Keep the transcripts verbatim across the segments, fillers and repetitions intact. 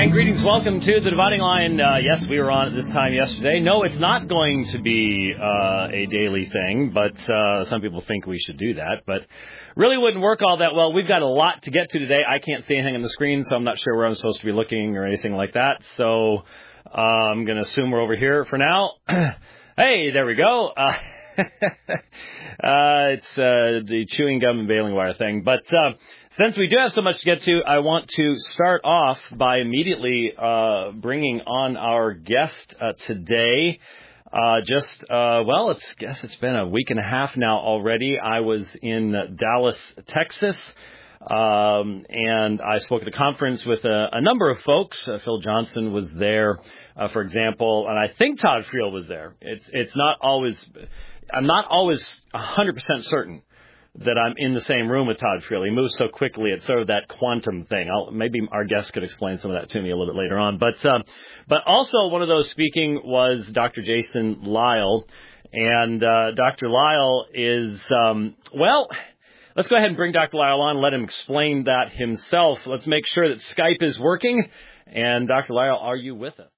And greetings, welcome to the Dividing Line. Uh, yes, we were on at this time yesterday. No, it's not going to be uh, a daily thing, but uh, some people think we should do that. But really wouldn't work all that well. We've got a lot to get to today. I can't see anything on the screen, so I'm not sure where I'm supposed to be looking or anything like that. So uh, I'm going to assume we're over here for now. Hey, there we go. Uh, uh, it's uh, the chewing gum and baling wire thing. But uh, since we do have so much to get to, I want to start off by immediately uh, bringing on our guest uh, today. Uh, just, uh, well, it's guess it's been a week and a half now already. I was in Dallas, Texas, um, and I spoke at a conference with a, a number of folks. Uh, Phil Johnson was there, uh, for example, and I think Todd Friel was there. It's it's not always, I'm not always one hundred percent certain that I'm in the same room with Todd Friel. He moves so quickly. It's sort of that quantum thing. I'll, maybe our guest could explain some of that to me a little bit later on. But um, but also one of those speaking was Doctor Jason Lisle. And uh, Doctor Lisle is, um, well, let's go ahead and bring Doctor Lisle on and let him explain that himself. Let's make sure that Skype is working. And Doctor Lisle, are you with us?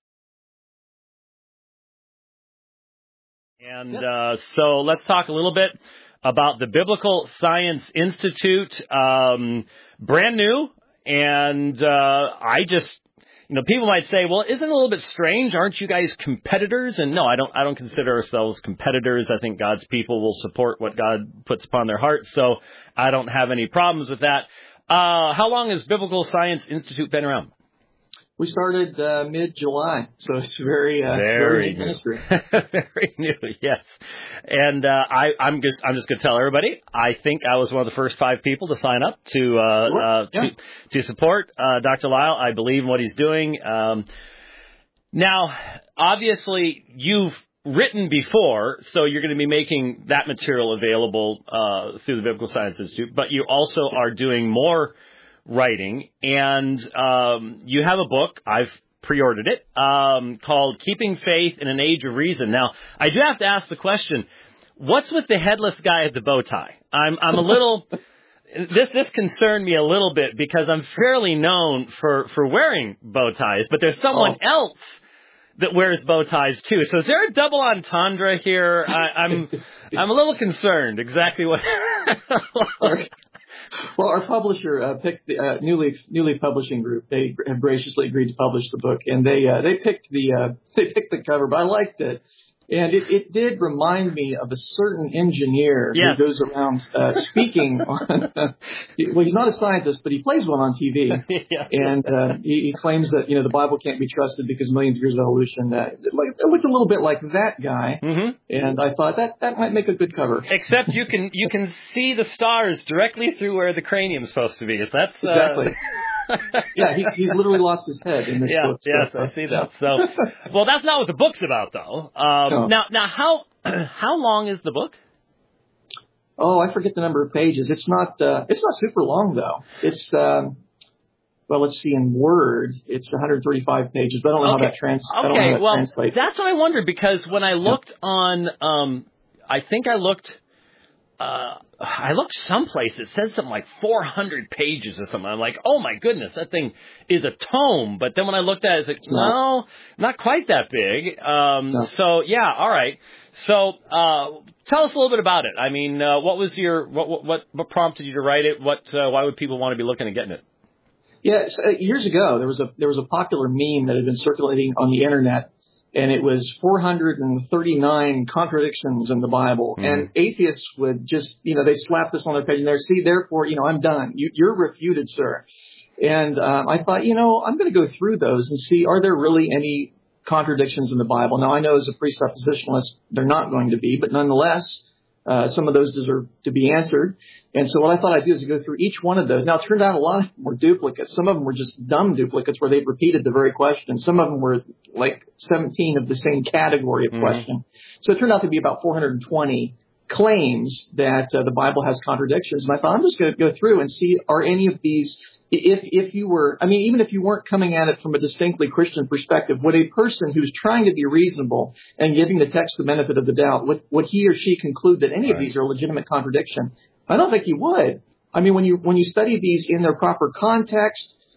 And Yes. uh, so let's talk a little bit about the Biblical Science Institute, um, brand new, and uh, I just, you know, people might say, well, isn't it a little bit strange? Aren't you guys competitors? And no, I don't. I don't consider ourselves competitors. I think God's people will support what God puts upon their hearts, so I don't have any problems with that. Uh, how long has Biblical Science Institute been around? We started uh, mid-July, so it's very, uh, very very new ministry. Very new, yes. And uh, I, I'm just, I'm just going to tell everybody. I think I was one of the first five people to sign up to uh, Sure. uh, yeah. to, to support uh, Doctor Lisle. I believe in what he's doing. Um, now, obviously, you've written before, so you're going to be making that material available uh, through the Biblical Science Institute. But you also are doing more writing, and um, you have a book. I've pre-ordered it, um, called Keeping Faith in an Age of Reason. Now, I do have to ask the question, what's with the headless guy at the bow tie? I'm, I'm a little, this, this concerned me a little bit because I'm fairly known for, for wearing bow ties, but there's someone Oh. else that wears bow ties too. So is there a double entendre here? I, I'm, I'm a little concerned exactly what. Well, our publisher uh, picked the uh, newly newly publishing group. They have graciously agreed to publish the book, and they uh, they picked the uh, they picked the cover. But I liked it, and it, it did remind me of a certain engineer Yeah. who goes around uh, speaking on. Uh, well, he's not a scientist, but he plays one on T V, Yeah. and uh, he, he claims that you know the Bible can't be trusted because millions of years of evolution. Uh, it, looked, it looked a little bit like that guy, Mm-hmm. and I thought that that might make a good cover. Except you can you can see the stars directly through where the cranium's supposed to be. Is that uh... Exactly. Yeah, he's, he's literally lost his head in this yeah, book. So, yes, I see that. So, well, that's not what the book's about, though. Um, No. Now, now, how how long is the book? Oh, I forget the number of pages. It's not uh, it's not super long though. It's um, well, let's see, in Word, it's one hundred thirty-five pages. But I don't know Okay. how that trans. I don't know Okay, how that well, translates. that's what I wondered because when I looked on, um, I think I looked. Uh, I looked someplace that says something like four hundred pages or something. I'm like, oh my goodness, that thing is a tome. But then when I looked at it, it's like, no, not quite that big. Um, No. So yeah, all right. So uh, tell us a little bit about it. I mean, uh, what was your what, what what what prompted you to write it? What uh, why would people want to be looking at getting it? Yeah, so, uh, years ago there was a there was a popular meme that had been circulating on the internet, and it was four hundred thirty-nine contradictions in the Bible. Mm-hmm. And atheists would just, you know, they slap this on their page and they're, see, therefore, you know, I'm done. You, you're refuted, sir. And um, I thought, you know, I'm going to go through those and see, are there really any contradictions in the Bible? Now, I know as a presuppositionalist, they're not going to be, but nonetheless, uh, some of those deserve to be answered. And so what I thought I'd do is go through each one of those. Now, it turned out a lot of them were duplicates. Some of them were just dumb duplicates where they'd repeated the very question. Some of them were like seventeen of the same category of Mm-hmm. question. So it turned out to be about four hundred twenty claims that uh, the Bible has contradictions. And I thought I'm just going to go through and see, are any of these, if if you were, I mean, even if you weren't coming at it from a distinctly Christian perspective, would a person who's trying to be reasonable and giving the text the benefit of the doubt, would, would he or she conclude that any Right. of these are a legitimate contradiction? I don't think he would. I mean, when you when you study these in their proper context,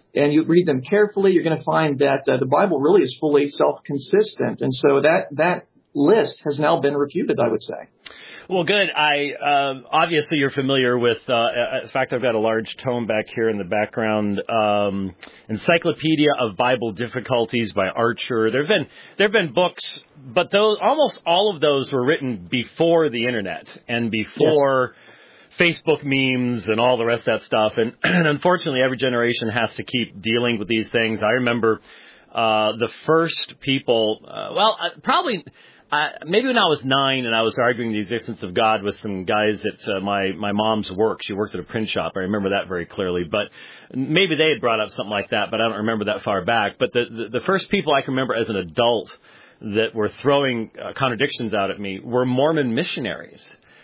and you read them carefully, you're going to find that uh, the Bible really is fully self-consistent. And so that that list has now been refuted, I would say. Well, good. I uh, obviously you're familiar with. Uh, in fact, I've got a large tome back here in the background, um, Encyclopedia of Bible Difficulties by Archer. There've been there've been books, but those almost all of those were written before the internet and before yes. Facebook memes and all the rest of that stuff. And, and unfortunately, every generation has to keep dealing with these things. I remember uh, the first people. Uh, well, uh, probably. Uh, maybe when I was nine and I was arguing the existence of God with some guys at uh, my, my mom's work. She worked at a print shop. I remember that very clearly. But maybe they had brought up something like that, but I don't remember that far back. But the, the, the first people I can remember as an adult that were throwing uh, contradictions out at me were Mormon missionaries.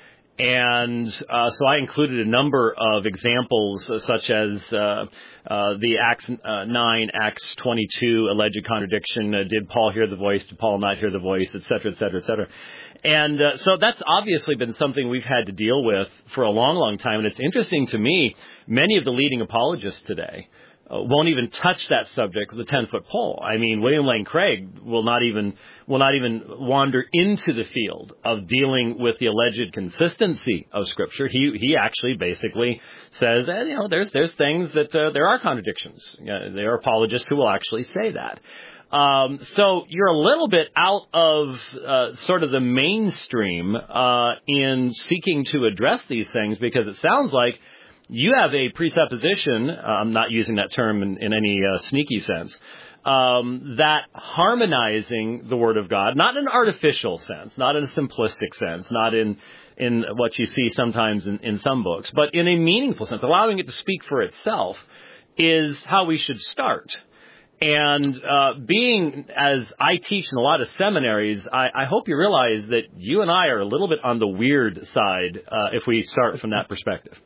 And uh, so I included a number of examples, uh, such as uh, uh, the Acts uh, nine, Acts twenty-two alleged contradiction. Uh, did Paul hear the voice? Did Paul not hear the voice? Et cetera, et cetera, et cetera. And uh, so that's obviously been something we've had to deal with for a long, long time. And it's interesting to me, many of the leading apologists today Uh, won't even touch that subject with a ten-foot pole. I mean, William Lane Craig will not even will not even wander into the field of dealing with the alleged consistency of Scripture. He he actually basically says, eh, you know, there's there's things that uh, there are contradictions. You know, there are apologists who will actually say that. Um, so you're a little bit out of uh, sort of the mainstream uh, in seeking to address these things, because it sounds like you have a presupposition, uh, I'm not using that term in, in any uh, sneaky sense, um, that harmonizing the Word of God, not in an artificial sense, not in a simplistic sense, not in in what you see sometimes in, in some books, but in a meaningful sense, allowing it to speak for itself, is how we should start. And uh, being, as I teach in a lot of seminaries, I, I hope you realize that you and I are a little bit on the weird side uh, if we start from that perspective.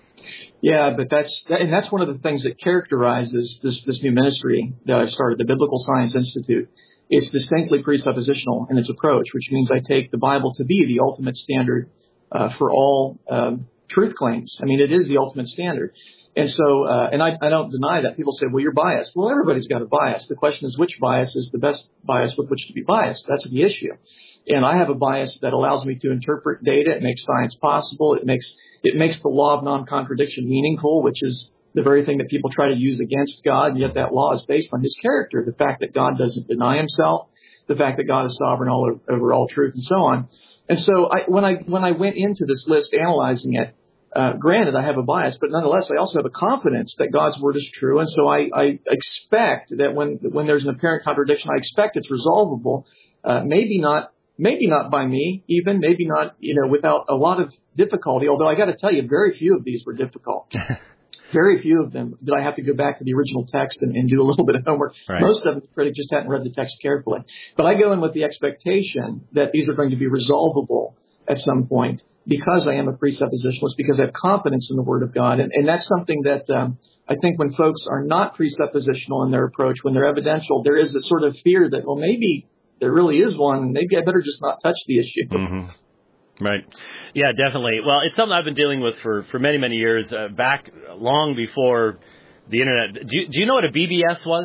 Yeah, but that's and that's one of the things that characterizes this this new ministry that I've started, the Biblical Science Institute. It's distinctly presuppositional in its approach, which means I take the Bible to be the ultimate standard uh, for all um, truth claims. I mean, it is the ultimate standard. And so, uh, and I, I don't deny that. People say, well, you're biased. Well, everybody's got a bias. The question is, which bias is the best bias with which to be biased? That's the issue. And I have a bias that allows me to interpret data. It makes science possible. It makes it makes the law of non-contradiction meaningful, which is the very thing that people try to use against God. And yet that law is based on his character, the fact that God doesn't deny himself, the fact that God is sovereign all over, over all truth, and so on. And so I, when I when I went into this list analyzing it, Uh, granted, I have a bias, but nonetheless, I also have a confidence that God's word is true. And so I, I expect that when when there's an apparent contradiction, I expect it's resolvable. Uh, maybe not, maybe not by me, even maybe not, you know, without a lot of difficulty. Although I got to tell you, very few of these were difficult. Very few of them did I have to go back to the original text and, and do a little bit of homework. Right. Most of them, the critic just hadn't read the text carefully. But I go in with the expectation that these are going to be resolvable at some point, because I am a presuppositionalist, because I have confidence in the Word of God. And, and that's something that um, I think when folks are not presuppositional in their approach, when they're evidential, there is a sort of fear that, well, maybe there really is one, and maybe I better just not touch the issue. Mm-hmm. Right. Yeah, definitely. Well, it's something I've been dealing with for, for many, many years, uh, back long before the Internet. Do you, do you know what a B B S was?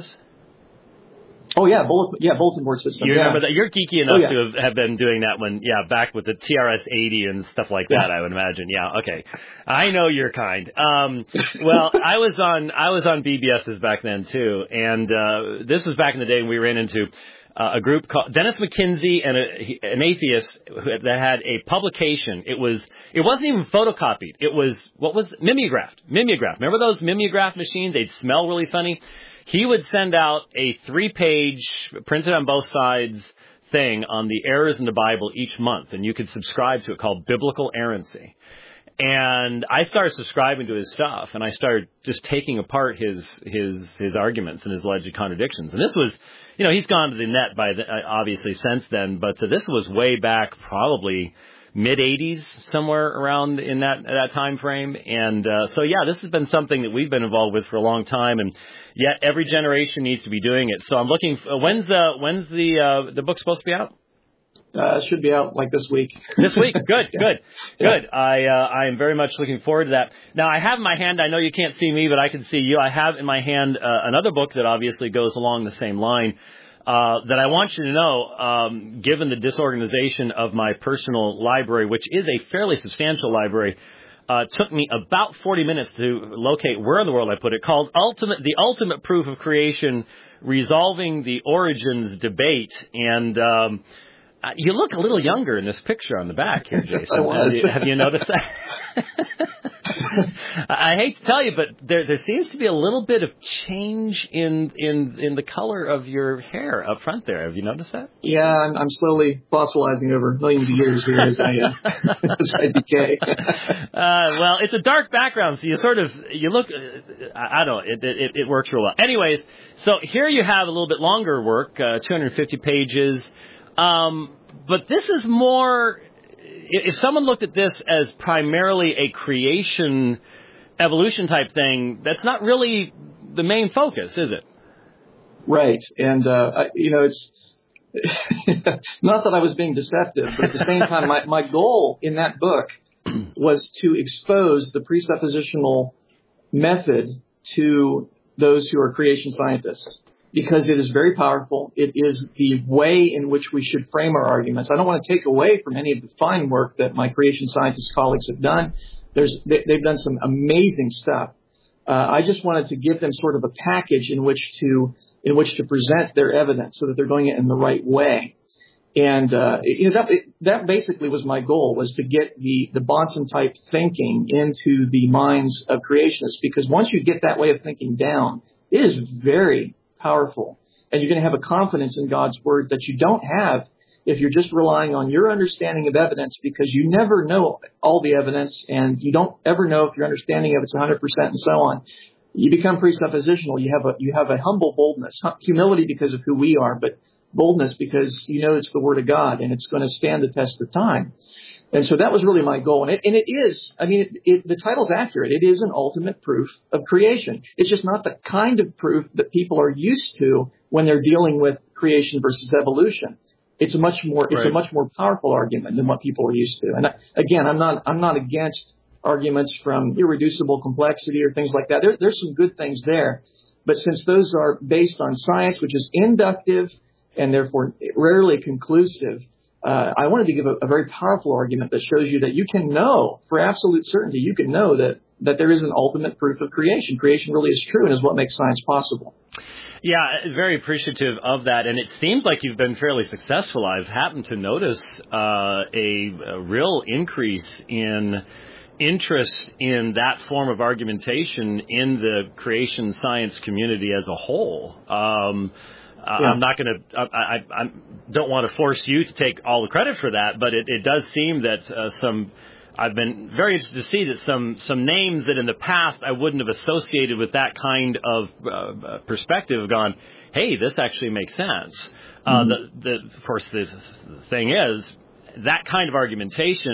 Oh, yeah, bulletin, yeah, bulletin board system. You remember yeah. that? You're geeky enough oh, yeah. to have, have been doing that when, yeah, back with the T R S eighty and stuff like that, yeah. I would imagine. Yeah, okay. I know you're kind. Um, well, I was on I was on B B Ss back then, too, and uh, this was back in the day when we ran into uh, a group called Dennis McKinsey and a, an atheist that had a publication. It was it wasn't even photocopied. It was, what was it? Mimeographed. Mimeographed. Remember those mimeograph machines? They'd smell really funny. He would send out a three-page, printed on both sides thing on the errors in the Bible each month, and you could subscribe to it, called Biblical Errancy. And I started subscribing to his stuff, and I started just taking apart his his his arguments and his alleged contradictions. And this was, you know, he's gone to the net by the, obviously since then, but uh, this was way back, probably mid eighties, somewhere around in that that time frame. And uh, so, yeah, this has been something that we've been involved with for a long time, and yet every generation needs to be doing it. So I'm looking. For, when's the when's the uh, the book supposed to be out? Uh, should be out like this week. This week, good, yeah. good, yeah. good. I uh, I am very much looking forward to that. Now, I have in my hand. I know you can't see me, but I can see you. I have in my hand uh, another book that obviously goes along the same line. Uh, that I want you to know, um, given the disorganization of my personal library, which is a fairly substantial library, uh, took me about forty minutes to locate where in the world I put it, called Ultimate, The Ultimate Proof of Creation, Resolving the Origins Debate. And um, you look a little younger in this picture on the back here, Jason. I was. Have you, have you noticed that? I hate to tell you, but there there seems to be a little bit of change in in in the color of your hair up front there. Have you noticed that? Yeah, I'm, I'm slowly fossilizing over millions of years here as I uh, as I decay. uh, well, it's a dark background, so you sort of you look. Uh, I, I don't know. It, it it works real well. Anyways, so here you have a little bit longer work, uh, two hundred fifty pages, um, but this is more. If someone looked at this as primarily a creation, evolution type thing, that's not really the main focus, is it? Right. And, uh, I, you know, it's not that I was being deceptive, but at the same time, my, my goal in that book was to expose the presuppositional method to those who are creation scientists. Because it is very powerful. It is the way in which we should frame our arguments. I don't want to take away from any of the fine work that my creation scientist colleagues have done. There's, they, they've done some amazing stuff. Uh, I just wanted to give them sort of a package in which to in which to present their evidence so that they're doing it in the right way. And uh, you know, that, it, that basically was my goal, was to get the, the Bahnsen type thinking into the minds of creationists. Because once you get that way of thinking down, it is very powerful. And you're going to have a confidence in God's word that you don't have if you're just relying on your understanding of evidence, because you never know all the evidence and you don't ever know if your understanding of it's one hundred percent and so on. You become presuppositional. You have a, you have a humble boldness, humility because of who we are, but boldness because you know it's the word of God and it's going to stand the test of time. And so that was really my goal. And it, and it is, I mean, it, it, the title's accurate. It is an ultimate proof of creation. It's just not the kind of proof that people are used to when they're dealing with creation versus evolution. It's a much more, it's right. a much more powerful argument than what people are used to. And I, again, I'm not, I'm not against arguments from irreducible complexity or things like that. There, there's some good things there. But since those are based on science, which is inductive and therefore rarely conclusive, Uh, I wanted to give a, a very powerful argument that shows you that you can know, for absolute certainty, you can know that, that there is an ultimate proof of creation. Creation really is true and is what makes science possible. Yeah, very appreciative of that. And it seems like you've been fairly successful. I've happened to notice uh, a, a real increase in interest in that form of argumentation in the creation science community as a whole. Um Yeah. I'm not going to, I, I, I don't want to force you to take all the credit for that, but it, it does seem that uh, some, I've been very interested to see that some, some names that in the past I wouldn't have associated with that kind of uh, perspective have gone, hey, this actually makes sense. Mm-hmm. Uh, the, the, of course, the thing is, that kind of argumentation,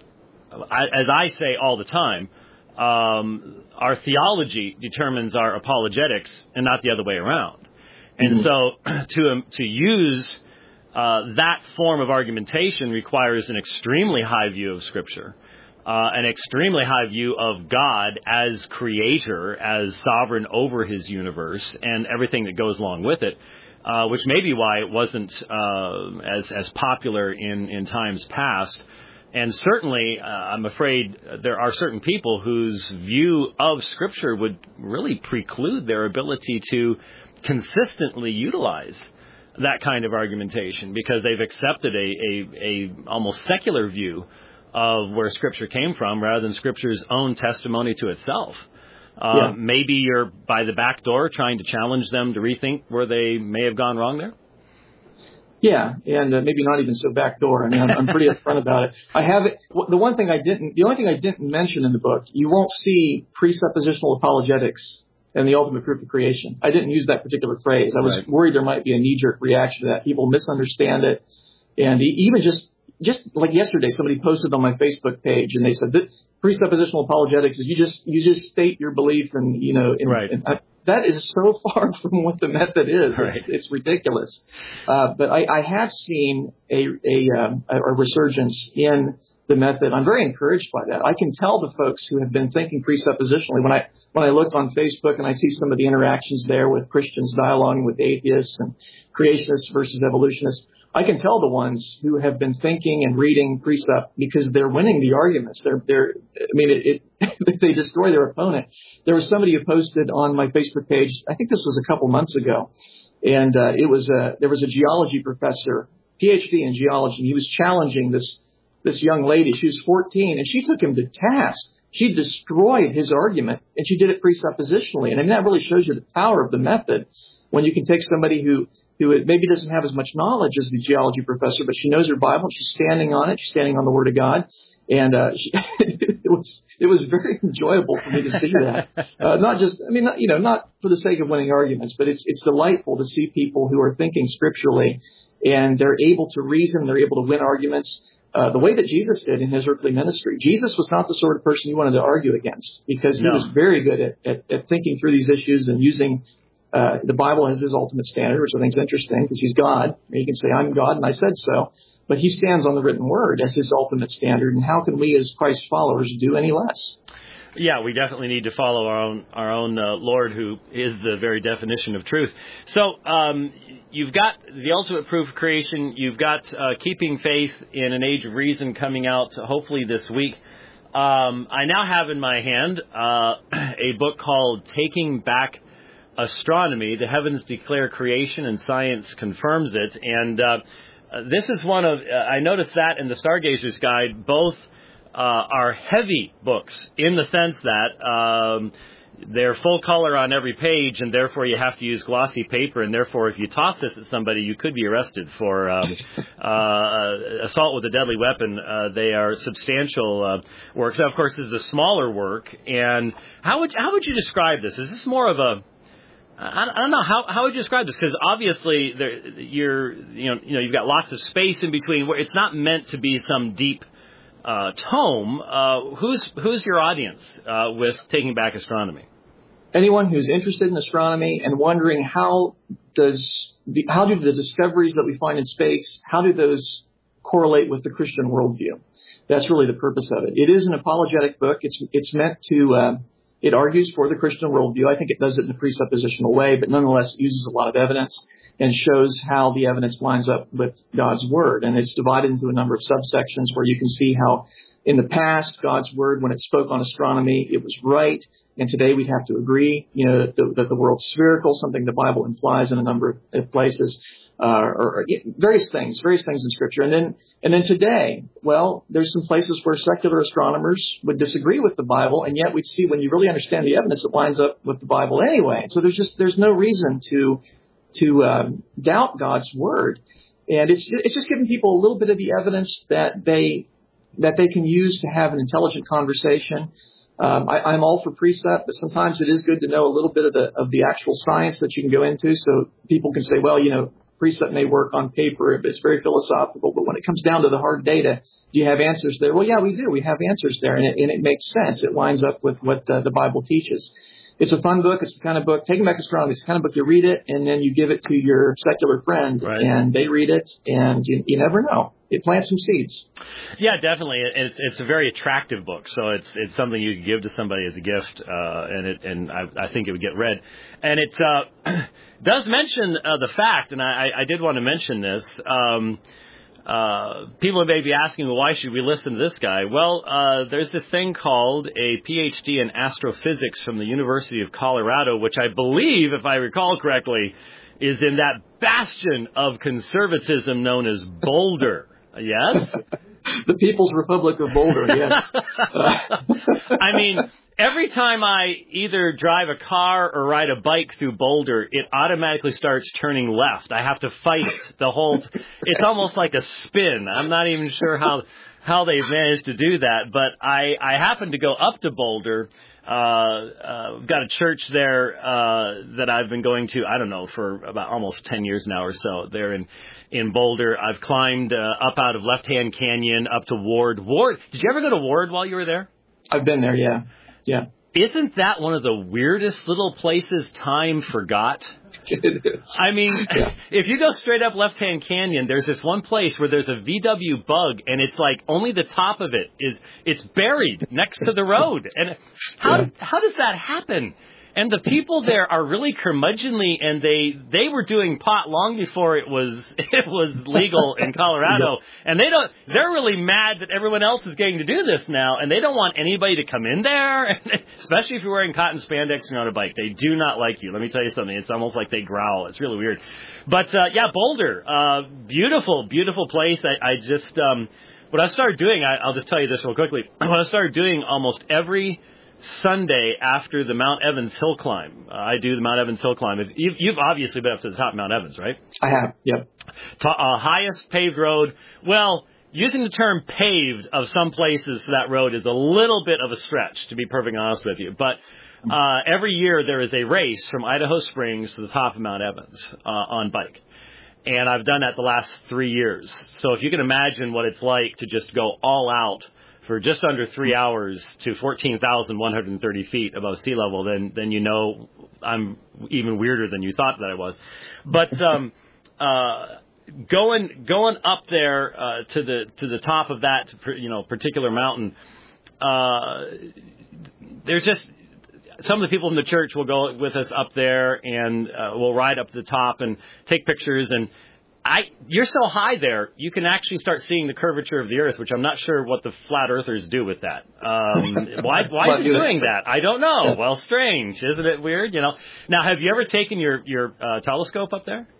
as I say all the time, um, our theology determines our apologetics and not the other way around. And so to um, to use uh, that form of argumentation requires an extremely high view of Scripture, uh, an extremely high view of God as creator, as sovereign over his universe and everything that goes along with it, uh, which may be why it wasn't uh, as, as popular in, in times past. And certainly, uh, I'm afraid there are certain people whose view of Scripture would really preclude their ability to consistently utilize that kind of argumentation because they've accepted a, a, a almost secular view of where Scripture came from rather than Scripture's own testimony to itself. Uh, yeah. Maybe you're by the back door trying to challenge them to rethink where they may have gone wrong there? Yeah, and uh, maybe not even so back door. I mean, I'm, I'm pretty upfront about it. I have it. The one thing I didn't, the only thing I didn't mention in the book, you won't see presuppositional apologetics and the ultimate proof of creation. I didn't use that particular phrase. I was right. worried there might be a knee-jerk reaction to that. People misunderstand it. And even just, just like yesterday, somebody posted on my Facebook page and they said that presuppositional apologetics is you just, you just state your belief and, you know, and, right. and I, that is so far from what the method is. Right. It's, it's ridiculous. Uh, but I, I have seen a, a, um, a resurgence in the method. I'm very encouraged by that. I can tell the folks who have been thinking presuppositionally when I when I look on Facebook and I see some of the interactions there with Christians dialoguing with atheists and creationists versus evolutionists. I can tell the ones who have been thinking and reading precept because they're winning the arguments. They're, they're, I mean, it, it they destroy their opponent. There was somebody who posted on my Facebook page, I think this was a couple months ago, and uh, it was a, there was a geology professor, P H D in geology, and he was challenging this, this young lady. She was fourteen, and she took him to task. She destroyed his argument, and she did it presuppositionally. And I mean, that really shows you the power of the method when you can take somebody who who maybe doesn't have as much knowledge as the geology professor, but she knows her Bible. She's standing on it. She's standing on the Word of God. And uh, she, it was it was very enjoyable for me to see that. Uh, not just, I mean, not, you know, not for the sake of winning arguments, but it's it's delightful to see people who are thinking scripturally, and they're able to reason, they're able to win arguments uh, the way that Jesus did in his earthly ministry. Jesus was not the sort of person you wanted to argue against because he No. was very good at, at, at thinking through these issues and using Uh, the Bible as his ultimate standard, which I think is interesting because he's God. He can say, I'm God and I said so. But he stands on the written word as his ultimate standard. And how can we as Christ followers do any less? Yeah, we definitely need to follow our own our own uh, Lord, who is the very definition of truth. So um, you've got the ultimate proof of creation. You've got uh, Keeping Faith in an Age of Reason coming out hopefully this week. Um, I now have in my hand uh, a book called Taking Back Astronomy. The Heavens Declare Creation and Science Confirms It. And uh, this is one of, uh, I noticed that in the Stargazer's Guide, both uh, are heavy books in the sense that um, they're full color on every page, and therefore you have to use glossy paper, and therefore if you toss this at somebody, you could be arrested for um, uh, assault with a deadly weapon. Uh, they are substantial uh, works. Now, of course, this is a smaller work. And how would how would you describe this? Is this more of a I don't know how how would you describe this, because obviously there, you're you know you know you've got lots of space in between. Where it's not meant to be some deep uh, tome. Uh, who's who's your audience uh, with Taking Back Astronomy? Anyone who's interested in astronomy and wondering how does the, how do the discoveries that we find in space, how do those correlate with the Christian worldview? That's really the purpose of it. It is an apologetic book. It's it's meant to uh, It argues for the Christian worldview. I think it does it in a presuppositional way, but nonetheless it uses a lot of evidence and shows how the evidence lines up with God's Word. And it's divided into a number of subsections where you can see how in the past, God's Word, when it spoke on astronomy, it was right. And today we'd have to agree, you know, that the, that the world's spherical, something the Bible implies in a number of places. Uh, or, or various things, various things in Scripture. And then, and then today, well, there's some places where secular astronomers would disagree with the Bible, and yet we'd see when you really understand the evidence, it lines up with the Bible anyway. So there's just, there's no reason to, to, um, doubt God's Word. And it's, it's just giving people a little bit of the evidence that they, that they can use to have an intelligent conversation. Um, I, I'm all for precept, but sometimes it is good to know a little bit of the, of the actual science that you can go into so people can say, well, you know, precept may work on paper, but it's very philosophical. But when it comes down to the hard data, do you have answers there? Well, yeah, we do. We have answers there, and it, and it makes sense. It lines up with what uh, the Bible teaches. It's a fun book. It's the kind of book, Taking Back Astronomy, it's the kind of book you read it, and then you give it to your secular friend, right. and they read it, and you, you never know. It plants some seeds. Yeah, definitely. It's it's a very attractive book, so it's it's something you can give to somebody as a gift, uh, and it and I, I think it would get read. And it uh, does mention uh, the fact, and I, I did want to mention this. Um, uh, people may be asking, well, why should we listen to this guy? Well, uh, there's this thing called a P H D in astrophysics from the University of Colorado, which I believe, if I recall correctly, is in that bastion of conservatism known as Boulder. Yes? The People's Republic of Boulder, yes. I mean, every time I either drive a car or ride a bike through Boulder, it automatically starts turning left. I have to fight it the whole t- it's almost like a spin. I'm not even sure how how they've managed to do that, but I, I happen to go up to Boulder. Uh, uh, we've got a church there uh, that I've been going to, I don't know, for about almost ten years now or so. There in in Boulder. I've climbed uh, up out of Left Hand Canyon up to Ward. Ward. Did you ever go to Ward while you were there? I've been there, yeah. Yeah. Isn't that one of the weirdest little places time forgot? It is. I mean, yeah. If you go straight up Left-Hand Canyon, there's this one place where there's a V W bug, and it's like only the top of it is, it's buried next to the road. And how yeah. how does that happen? And the people there are really curmudgeonly, and they they were doing pot long before it was it was legal in Colorado. And they don't they're really mad that everyone else is getting to do this now, and they don't want anybody to come in there, especially if you're wearing cotton spandex and you're on a bike. They do not like you. Let me tell you something. It's almost like they growl. It's really weird. But uh, yeah, Boulder, uh, beautiful, beautiful place. I, I just um, what I started doing. I, I'll just tell you this real quickly. What I started doing almost every Sunday after the Mount Evans hill climb. Uh, I do the Mount Evans hill climb. If you've, you've obviously been up to the top of Mount Evans, right? I have, yep. Ta- uh, highest paved road. Well, using the term paved of some places to that road is a little bit of a stretch, to be perfectly honest with you. But uh, every year there is a race from Idaho Springs to the top of Mount Evans uh, on bike. And I've done that the last three years. So if you can imagine what it's like to just go all out for just under three hours to fourteen thousand one hundred thirty feet above sea level, then then you know I'm even weirder than you thought that I was. But um, uh, going going up there uh, to the to the top of that you know particular mountain, uh, there's just some of the people in the church will go with us up there, and uh, we'll ride up to the top and take pictures. And I, you're so high there, you can actually start seeing the curvature of the earth, which I'm not sure what the flat earthers do with that. Um, why, why is it doing that? I don't know. Well, strange. Isn't it weird? You know. Now, have you ever taken your, your uh, telescope up there?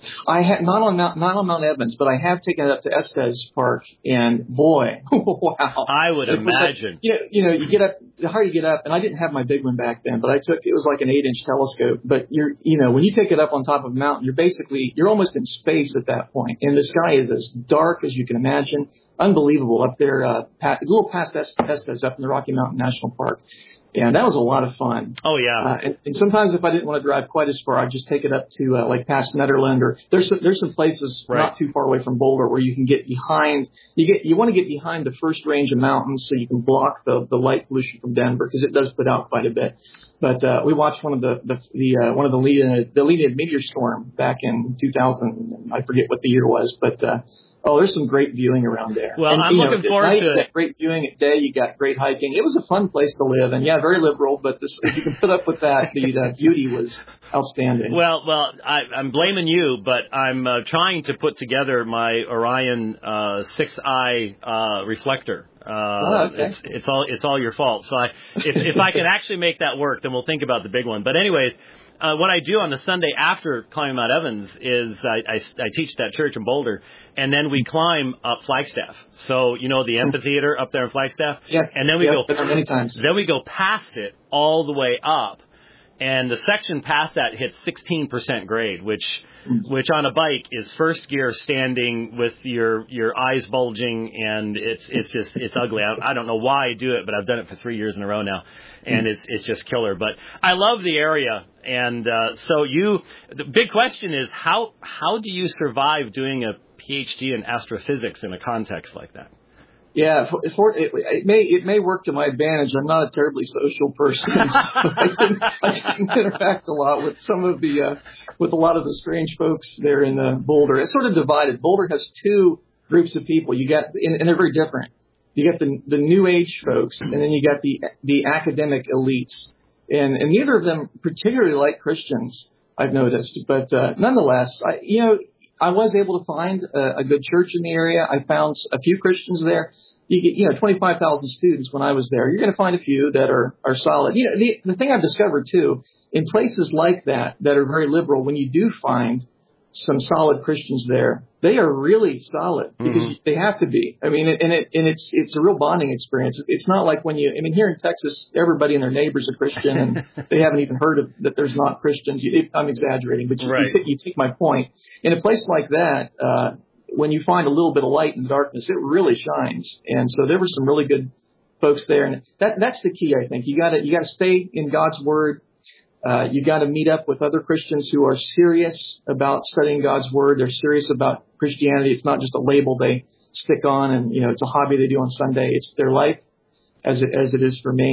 I had not on Mount, not on Mount Evans, but I have taken it up to Estes Park, and boy, wow! I would it imagine. Like, you, know, you know, you get up, the higher you get up, and I didn't have my big one back then, but I took it was like an eight-inch telescope. But you're, you know, when you take it up on top of a mountain, you're basically you're almost in space at that point, and the sky is as dark as you can imagine. Unbelievable up there, uh, a little past Estes, up in the Rocky Mountain National Park. And that was a lot of fun. Oh, yeah. Uh, and, and sometimes if I didn't want to drive quite as far, I'd just take it up to, uh, like past Netherland, or there's some, there's some places right. not too far away from Boulder where you can get behind, you get, you want to get behind the first range of mountains so you can block the, the light pollution from Denver, because it does put out quite a bit. But, uh, we watched one of the, the, the, uh, one of the lead, the leading meteor storm back in two thousand. I forget what the year was, but, uh, oh, there's some great viewing around there. Well, and, I'm you looking know, forward night, to it. Great viewing at day. You got great hiking. It was a fun place to live, and yeah, very liberal. But this, if you can put up with that, the uh, beauty was outstanding. Well, well, I, I'm blaming you, but I'm uh, trying to put together my Orion uh, six eye uh, reflector. Uh, oh, okay. it's, it's all it's all your fault. So I, if if I can actually make that work, then we'll think about the big one. But anyways. Uh, what I do on the Sunday after climbing Mount Evans is I, I, I teach that church in Boulder, and then we climb up Flagstaff. So, you know, the amphitheater up there in Flagstaff? Yes. And then we yep, go been there many times. Then we go past it all the way up. And the section past that hits sixteen percent grade, which which on a bike is first gear standing with your your eyes bulging, and it's it's just it's ugly. I, I don't know why I do it, but I've done it for three years in a row now, and it's it's just killer. But I love the area, and uh, so you. The big question is how how do you survive doing a PhD in astrophysics in a context like that? Yeah, for, for, it, it may it may work to my advantage. I'm not a terribly social person, so I can I can interact a lot with some of the uh, with a lot of the strange folks there in uh, Boulder. It's sort of divided. Boulder has two groups of people. You got and, and they're very different. You got the the New Age folks, and then you got the the academic elites, and and neither of them particularly like Christians, I've noticed. But uh, nonetheless, I you know. I was able to find a, a good church in the area. I found a few Christians there. You get, you know, twenty-five thousand students when I was there. You're going to find a few that are, are solid. You know, the, the thing I've discovered too, in places like that, that are very liberal, when you do find some solid Christians there, they are really solid because mm-hmm. they have to be. I mean, and it, and it's, it's a real bonding experience. It's not like when you, I mean, here in Texas, everybody and their neighbors are Christian and they haven't even heard of that there's not Christians. You, I'm exaggerating, but you, right. you, you take my point. In a place like that, uh, when you find a little bit of light in the darkness, it really shines. And so there were some really good folks there. And that, that's the key, I think. You gotta, you gotta stay in God's Word. Uh, you got to meet up with other Christians who are serious about studying God's Word. They're serious about Christianity. It's not just a label they stick on, and you know, it's a hobby they do on Sunday. It's their life, as it as it is for me.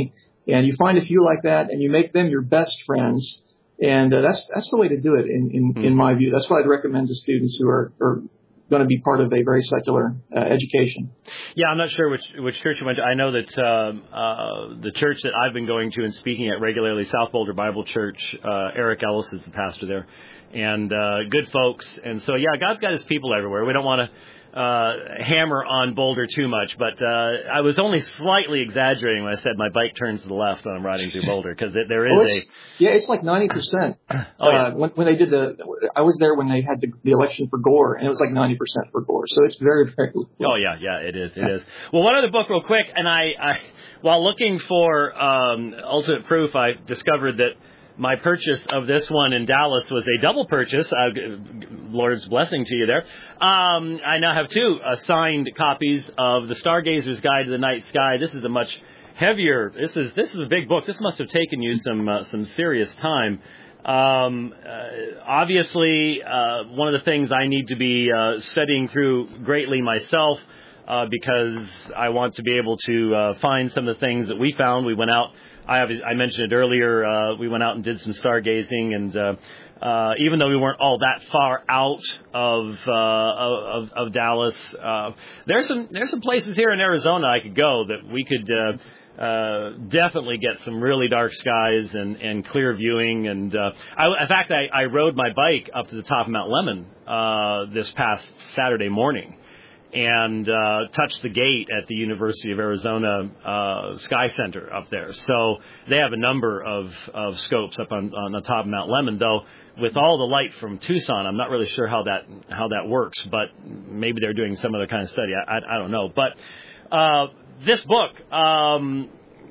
And you find a few like that, and you make them your best friends. And uh, that's that's the way to do it, in in, mm-hmm. in my view. That's what I'd recommend to students who are, are going to be part of a very secular uh, education. Yeah, I'm not sure which which church you went to. I know that um, uh, the church that I've been going to and speaking at regularly, South Boulder Bible Church, uh, Eric Ellis is the pastor there, and uh, good folks. And so, yeah, God's got his people everywhere. We don't want to uh, hammer on Boulder too much, but uh, I was only slightly exaggerating when I said my bike turns to the left when I'm riding through Boulder, because there is oh, a... Yeah, it's like ninety percent. Oh, yeah. Uh, when, when they did the... I was there when they had the, the election for Gore, and it was like ninety percent for Gore, so it's very, very... Cool. Oh, yeah, yeah, it is, it is. Well, one other book real quick, and I, I while looking for um, Ultimate Proof, I discovered that my purchase of this one in Dallas was a double purchase. Uh, Lord's blessing to you there. Um, I now have two uh, signed copies of The Stargazer's Guide to the Night Sky. This is a much heavier. This is this is a big book. This must have taken you some uh, some serious time. Um, uh, obviously, uh, one of the things I need to be uh, studying through greatly myself, uh, because I want to be able to uh, find some of the things that we found. We went out. I, I mentioned it earlier. Uh, we went out and did some stargazing, and uh, uh, even though we weren't all that far out of uh, of, of Dallas, uh, there's some there's some places here in Arizona I could go that we could uh, uh, definitely get some really dark skies and, and clear viewing. And uh, I, in fact, I, I rode my bike up to the top of Mount Lemmon uh, this past Saturday morning, and uh, touched the gate at the University of Arizona uh, Sky Center up there. So they have a number of, of scopes up on, on the top of Mount Lemmon, though with all the light from Tucson, I'm not really sure how that how that works, but maybe they're doing some other kind of study. I, I, I don't know. But uh, this book, um,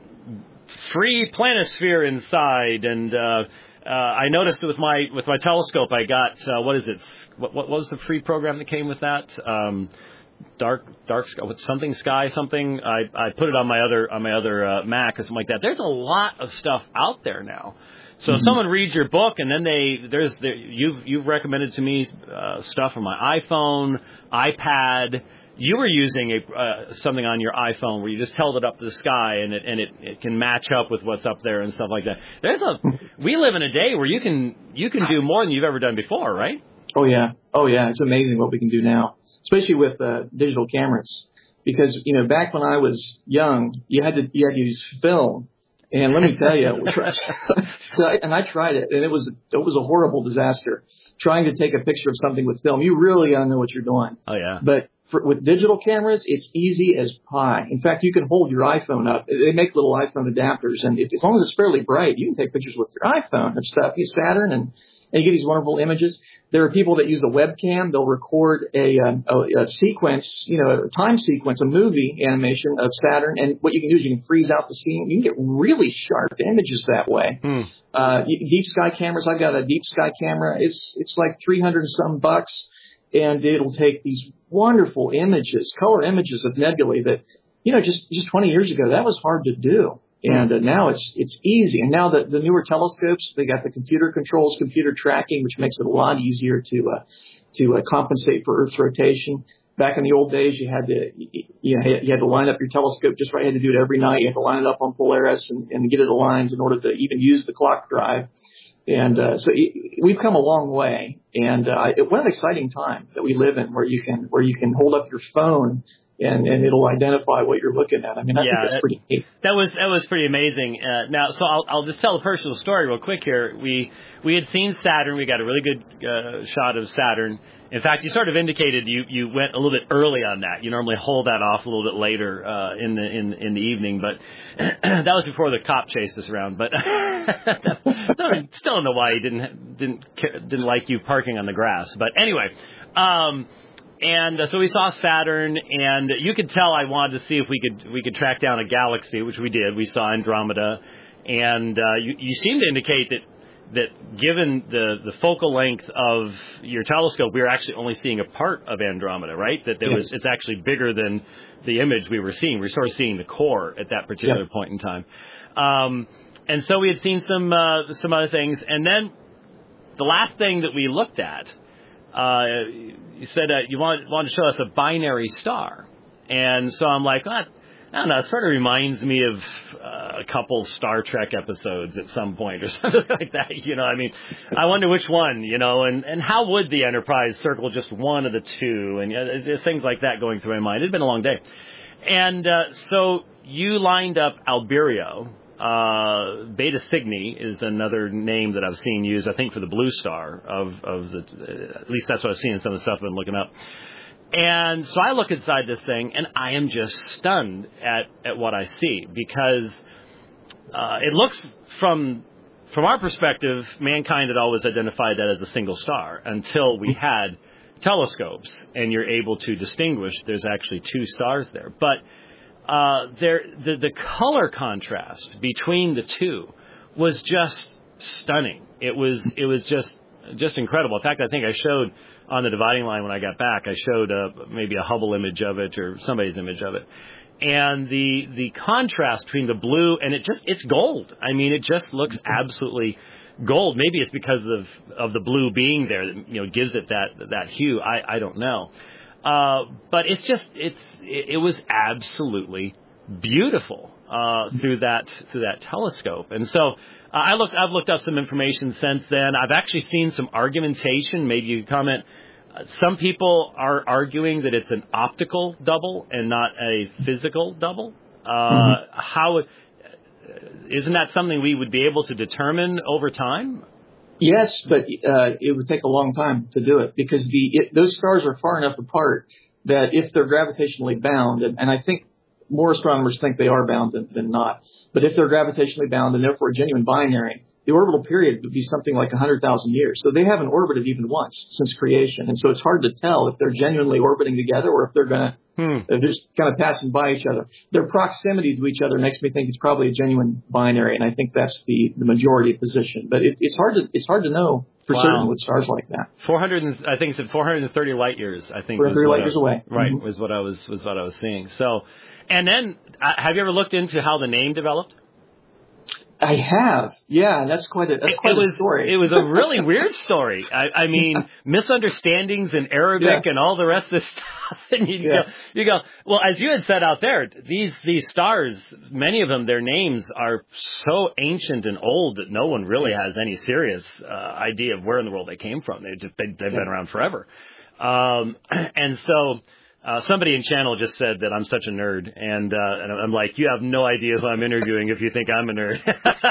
Free Planisphere Inside, and uh, uh, I noticed with my with my telescope, I got, uh, what is it? What, what was the free program that came with that? Um, Dark, dark sky, something sky, something. I, I put it on my other on my other uh, Mac or something like that. There's a lot of stuff out there now. So mm-hmm. if someone reads your book and then they there's there, you've you've recommended to me uh, stuff on my iPhone, iPad. You were using a uh, something on your iPhone where you just held it up to the sky and it and it, it can match up with what's up there and stuff like that. There's a we live in a day where you can you can do more than you've ever done before, right? Oh yeah, oh yeah. It's amazing what we can do now, especially with uh, digital cameras. Because, you know, back when I was young, you had to you had to use film, and let me tell you, and I tried it, and it was it was a horrible disaster. Trying to take a picture of something with film, you really got to know what you're doing. Oh yeah. But for, with digital cameras, it's easy as pie. In fact, you can hold your iPhone up. They make little iPhone adapters, and if, as long as it's fairly bright, you can take pictures with your iPhone of stuff. You Saturn and. And you get these wonderful images. There are people that use a webcam. They'll record a, um, a, a sequence, you know, a time sequence, a movie animation of Saturn. And what you can do is you can freeze out the scene. You can get really sharp images that way. Hmm. Uh, deep sky cameras. I've got a deep sky camera. It's it's like three hundred and some bucks, and it'll take these wonderful images, color images of nebulae that, you know, just just twenty years ago that was hard to do. And uh, now it's it's easy. And now the, the newer telescopes, they got the computer controls, computer tracking, which makes it a lot easier to uh, to uh, compensate for Earth's rotation. Back in the old days, you had to you, know, you had to line up your telescope just right. You had to do it every night. You had to line it up on Polaris and, and get it aligned in order to even use the clock drive. And uh, so it, we've come a long way. And uh, it, what an exciting time that we live in, where you can where you can hold up your phone. And, and it'll identify what you're looking at. I mean, I yeah, think that's pretty neat. That was that was pretty amazing. Uh, now, so I'll I'll just tell a personal story real quick here. We we had seen Saturn. We got a really good uh, shot of Saturn. In fact, you sort of indicated you, you went a little bit early on that. You normally hold that off a little bit later uh, in the in in the evening, but that was before the cop chased us around. But still don't know why he didn't didn't didn't like you parking on the grass. But anyway. Um, And uh, so we saw Saturn, and you could tell I wanted to see if we could we could track down a galaxy, which we did. We saw Andromeda, and uh, you, you seem to indicate that that given the, the focal length of your telescope, we were actually only seeing a part of Andromeda, right? That there yes. was it's actually bigger than the image we were seeing. We were sort of seeing the core at that particular yeah. point in time. Um, and so we had seen some uh, some other things, and then the last thing that we looked at. Uh, you said uh, you wanted, wanted to show us a binary star. And so I'm like, oh, I don't know, it sort of reminds me of uh, a couple Star Trek episodes at some point or something like that. You know, I mean, I wonder which one, you know, and, and how would the Enterprise circle just one of the two? And uh, there's things like that going through my mind. It had been a long day. And uh, so you lined up Albireo. Uh, Beta Cygni is another name that I've seen used, I think, for the blue star of, of the, uh, at least that's what I've seen in some of the stuff I've been looking up. And so I look inside this thing, and I am just stunned at, at what I see, because uh, it looks from from our perspective, mankind had always identified that as a single star until we had telescopes, and you're able to distinguish there's actually two stars there. But uh, there, the, the color contrast between the two was just stunning. It was it was just just incredible. In fact, I think I showed on the dividing line when I got back, I showed uh, maybe a Hubble image of it or somebody's image of it. And the the contrast between the blue and it just, it's gold. I mean, it just looks absolutely gold. Maybe it's because of of the blue being there that, you know, gives it that that hue. I, I don't know. Uh, but it's just, it's it, it was absolutely beautiful uh, through that through that telescope. And so Uh, I looked. I've looked up some information since then. I've actually seen some argumentation. Maybe you comment. Uh, some people are arguing that it's an optical double and not a physical double. Uh, mm-hmm. How isn't that something we would be able to determine over time? Yes, but uh, it would take a long time to do it, because the it, those stars are far enough apart that if they're gravitationally bound, and, and I think more astronomers think they are bound than, than not. But if they're gravitationally bound and therefore a genuine binary, the orbital period would be something like one hundred thousand years. So they haven't orbited even once since creation. And so it's hard to tell if they're genuinely orbiting together or if they're going to, hmm. they're just kind of passing by each other. Their proximity to each other makes me think it's probably a genuine binary. And I think that's the, the majority position. But it, it's hard to, it's hard to know for wow. certain with stars like that. four hundred, I think it said four hundred thirty light years, I think. four hundred thirty light years away. Right, mm-hmm. was what I was, was what I was seeing. So, and then, uh, have you ever looked into how the name developed? I have, yeah, and that's quite a that's quite it was, a story. It was a really weird story. I, I mean, misunderstandings in Arabic yeah. and all the rest of this stuff. And you yeah. go, you go, well, as you had said out there, these these stars, many of them, their names are so ancient and old that no one really has any serious uh, idea of where in the world they came from. They just they, they've yeah. been around forever, um, and so. Uh, somebody in channel just said that I'm such a nerd, and, uh, and I'm like, you have no idea who I'm interviewing if you think I'm a nerd.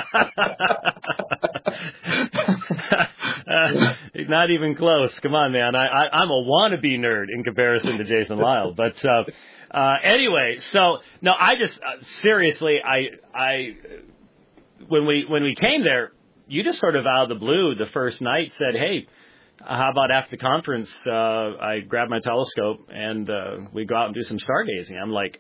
uh, not even close. Come on, man. I, I, I'm a wannabe nerd in comparison to Jason Lyle. But uh, uh, anyway, so no, I just uh, seriously, I, I, when we when we came there, you just sort of out of the blue the first night said, hey. How about after the conference, uh, I grab my telescope and uh, we go out and do some stargazing. I'm like,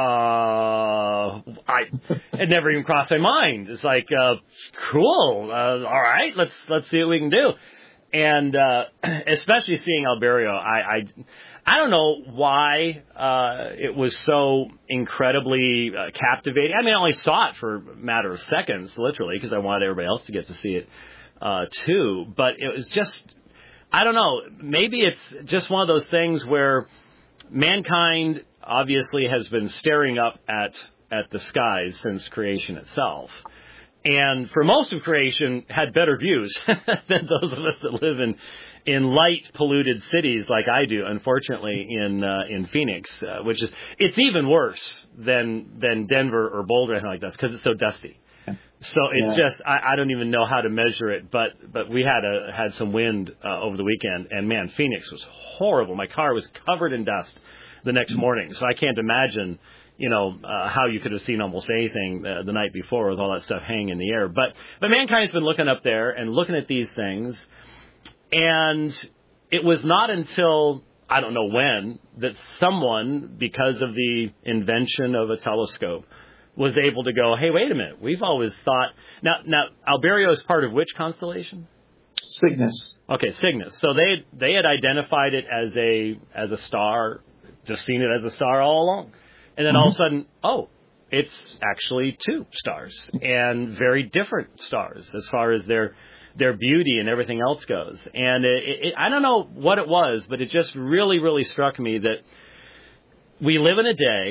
uh, I, it never even crossed my mind. It's like, uh, cool. Uh, all right, let's let's see what we can do. And uh, especially seeing Albireo, I, I I don't know why uh, it was so incredibly uh, captivating. I mean, I only saw it for a matter of seconds, literally, because I wanted everybody else to get to see it uh, too. But it was just. I don't know. Maybe it's just one of those things where mankind obviously has been staring up at at the skies since creation itself. And for most of creation had better views than those of us that live in in light polluted cities like I do, unfortunately, in uh, in Phoenix, uh, which is it's even worse than than Denver or Boulder or anything like that because it's so dusty. So it's yeah. just I, I don't even know how to measure it, but but we had a had some wind uh, over the weekend, and man, Phoenix was horrible. My car was covered in dust the next morning, so I can't imagine you know uh, how you could have seen almost anything uh, the night before with all that stuff hanging in the air. But but mankind's been looking up there and looking at these things, and it was not until I don't know when that someone, because of the invention of a telescope, was able to go, hey, wait a minute. We've always thought now. Now, Albireo is part of which constellation? Cygnus. Okay, Cygnus. So they they had identified it as a as a star, just seen it as a star all along, and then mm-hmm. all of a sudden, oh, it's actually two stars and very different stars as far as their their beauty and everything else goes. And it, it, I don't know what it was, but it just really, really struck me that we live in a day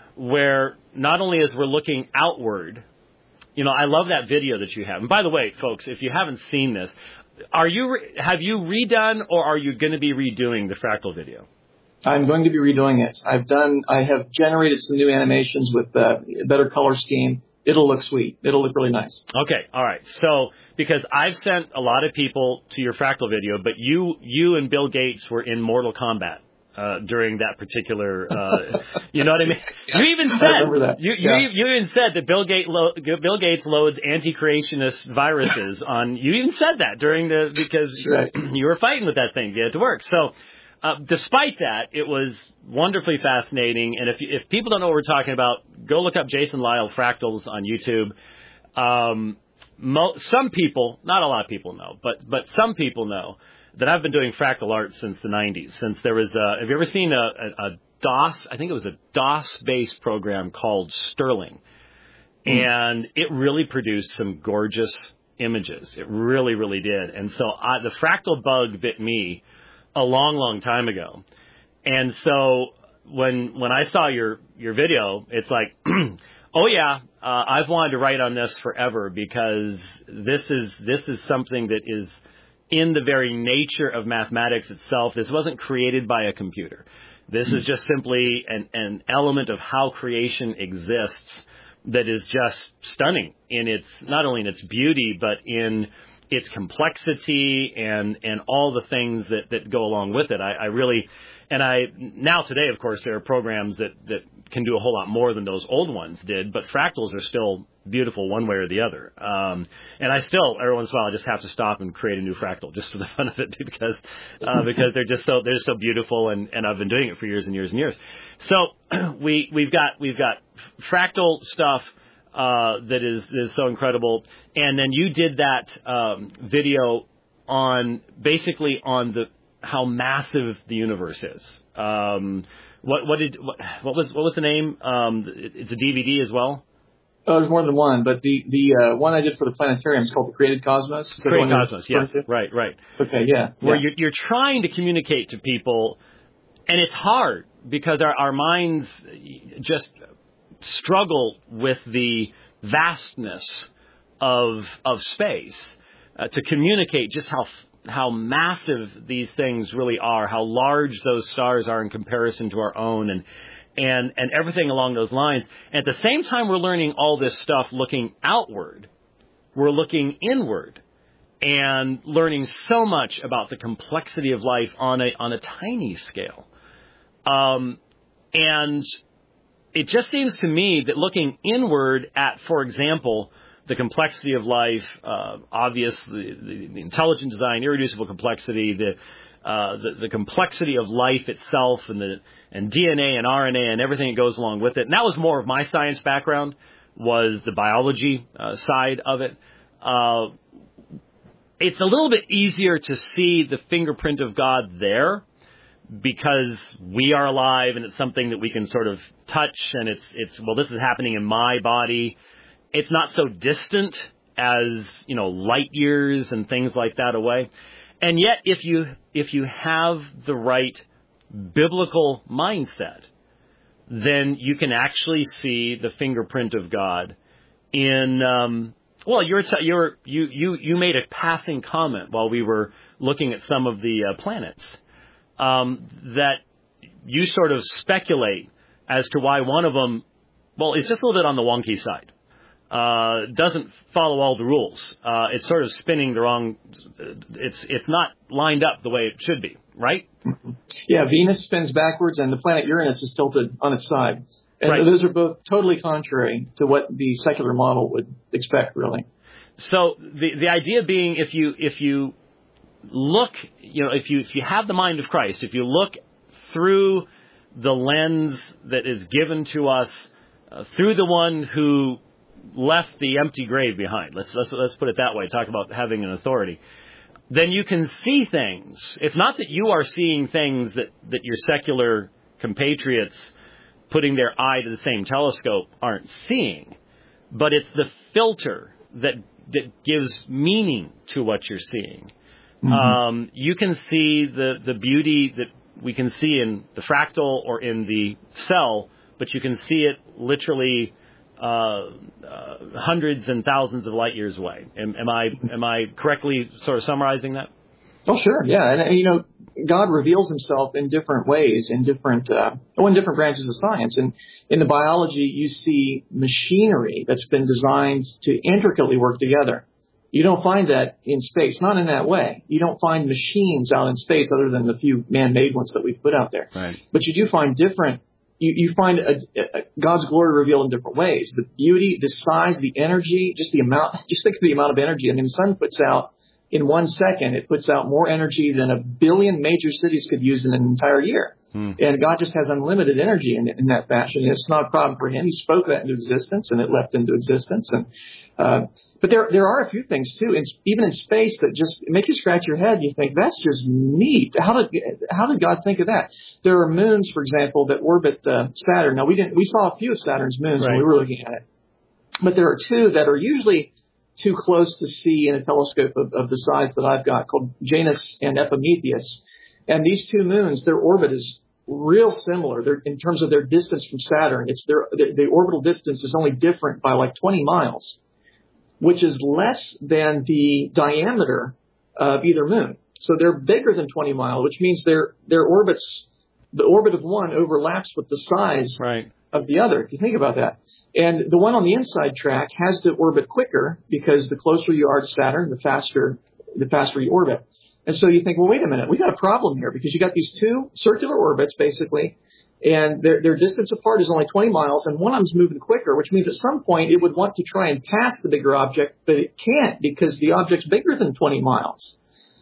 where not only as we're looking outward, you know, I love that video that you have. And by the way, folks, if you haven't seen this, are you re- have you redone or are you going to be redoing the fractal video? I'm going to be redoing it. I've done, I have generated some new animations with uh, a better color scheme. It'll look sweet. It'll look really nice. Okay, all right. So, because I've sent a lot of people to your fractal video, but you you and Bill Gates were in Mortal Kombat uh, during that particular, uh, you know what I mean? Yeah. You even said, I remember that. You, you, Yeah. you even said that Bill, Gates lo- Bill Gates loads anti-creationist viruses on, you even said that during the, because right. you were fighting with that thing to get it to work. So, Uh, despite that, it was wonderfully fascinating. And if if people don't know what we're talking about, go look up Jason Lyle Fractals on YouTube. Um, mo- some people, not a lot of people know, but but some people know that I've been doing fractal art since the nineties. Since there was a, have you ever seen a, a, a DOS? I think it was a DOS-based program called Sterling, mm. and it really produced some gorgeous images. It really, really did. And so I, the fractal bug bit me a long, long time ago. And so when when I saw your, your video, it's like, oh yeah, uh, I've wanted to write on this forever because this is this is something that is in the very nature of mathematics itself. This wasn't created by a computer. This is just simply an, an element of how creation exists that is just stunning in its, not only in its beauty, but in its complexity and, and all the things that, that go along with it. I, I really, and I, now today, of course, there are programs that, that can do a whole lot more than those old ones did, but fractals are still beautiful one way or the other. Um, and I still, every once in a while, I just have to stop and create a new fractal just for the fun of it because, uh, because they're just so, they're just so beautiful and, and I've been doing it for years and years and years. So we, we've got, we've got fractal stuff, Uh, that is, that is so incredible. And then you did that, um, video on, basically on the, how massive the universe is. Um, what, what did, what, what was, what was the name? Um, it, it's a D V D as well? Oh, there's more than one, but the, the, uh, one I did for the planetarium is called The Created Cosmos. Created Cosmos, yes. Right, right. Okay, yeah. Where yeah. you're, you're trying to communicate to people, and it's hard because our, our minds just struggle with the vastness of of space uh, to communicate just how how massive these things really are, how large those stars are in comparison to our own, and and and everything along those lines. And at the same time, we're learning all this stuff looking outward. We're looking inward and learning so much about the complexity of life on a on a tiny scale. Um, and it just seems to me that looking inward at, for example, the complexity of life, uh, obvious, the, the, the intelligent design, irreducible complexity, the, uh, the the complexity of life itself, and the and D N A and R N A and everything that goes along with it. And that was more of my science background, was the biology uh, side of it. Uh, it's a little bit easier to see the fingerprint of God there, because we are alive and it's something that we can sort of touch, and it's, it's, well, this is happening in my body. It's not so distant as, you know, light years and things like that away. And yet, if you, if you have the right biblical mindset, then you can actually see the fingerprint of God in, um, well, you're, t- you're, you, you, you made a passing comment while we were looking at some of the uh, planets. Um, that you sort of speculate as to why one of them, well, it's just a little bit on the wonky side. Uh, doesn't follow all the rules. Uh, it's sort of spinning the wrong, it's, it's not lined up the way it should be, right? Yeah, Venus spins backwards and the planet Uranus is tilted on its side. And right. Those are both totally contrary to what the secular model would expect, really. So the, the idea being, if you, if you, look, you know, if you if you have the mind of Christ, if you look through the lens that is given to us uh, through the one who left the empty grave behind, let's let's let's put it that way. Talk about having an authority. Then you can see things. It's not that you are seeing things that that your secular compatriots putting their eye to the same telescope aren't seeing, but it's the filter that that gives meaning to what you're seeing. Mm-hmm. Um, you can see the, the beauty that we can see in the fractal or in the cell but you can see it literally uh, uh, hundreds and thousands of light years away. Am, am I am I correctly sort of summarizing that? Oh, sure, yeah, and you know, God reveals Himself in different ways, in different, uh, oh, in different branches of science. And in the biology, you see machinery that's been designed to intricately work together. You don't find that in space, not in that way. You don't find machines out in space other than the few man-made ones that we've put out there. Right. But you do find different. You, you find a, a, God's glory revealed in different ways. The beauty, the size, the energy, just the amount. Just think of the amount of energy. I mean, the sun puts out. In one second, it puts out more energy than a billion major cities could use in an entire year. Hmm. And God just has unlimited energy in, in that fashion. It's not a problem for Him. He spoke that into existence, and it left into existence. And uh, but there there are a few things too, in, even in space, that just make you scratch your head. And you think that's just neat. How did how did God think of that? There are moons, for example, that orbit uh, Saturn. Now we didn't we saw a few of Saturn's moons right. when we were looking at it, but there are two that are usually too close to see in a telescope of, of the size that I've got, called Janus and Epimetheus. And these two moons, their orbit is real similar. They're, in terms of their distance from Saturn. It's their the, the orbital distance is only different by like twenty miles, which is less than the diameter of either moon. So they're bigger than twenty miles, which means their their orbits, the orbit of one overlaps with the size right. of the other. If you think about that. And the one on the inside track has to orbit quicker, because the closer you are to Saturn, the faster the faster you orbit. And so you think, well, wait a minute, we got a problem here, because you got these two circular orbits basically, and their their distance apart is only twenty miles, and one of them's moving quicker, which means at some point it would want to try and pass the bigger object, but it can't, because the object's bigger than twenty miles.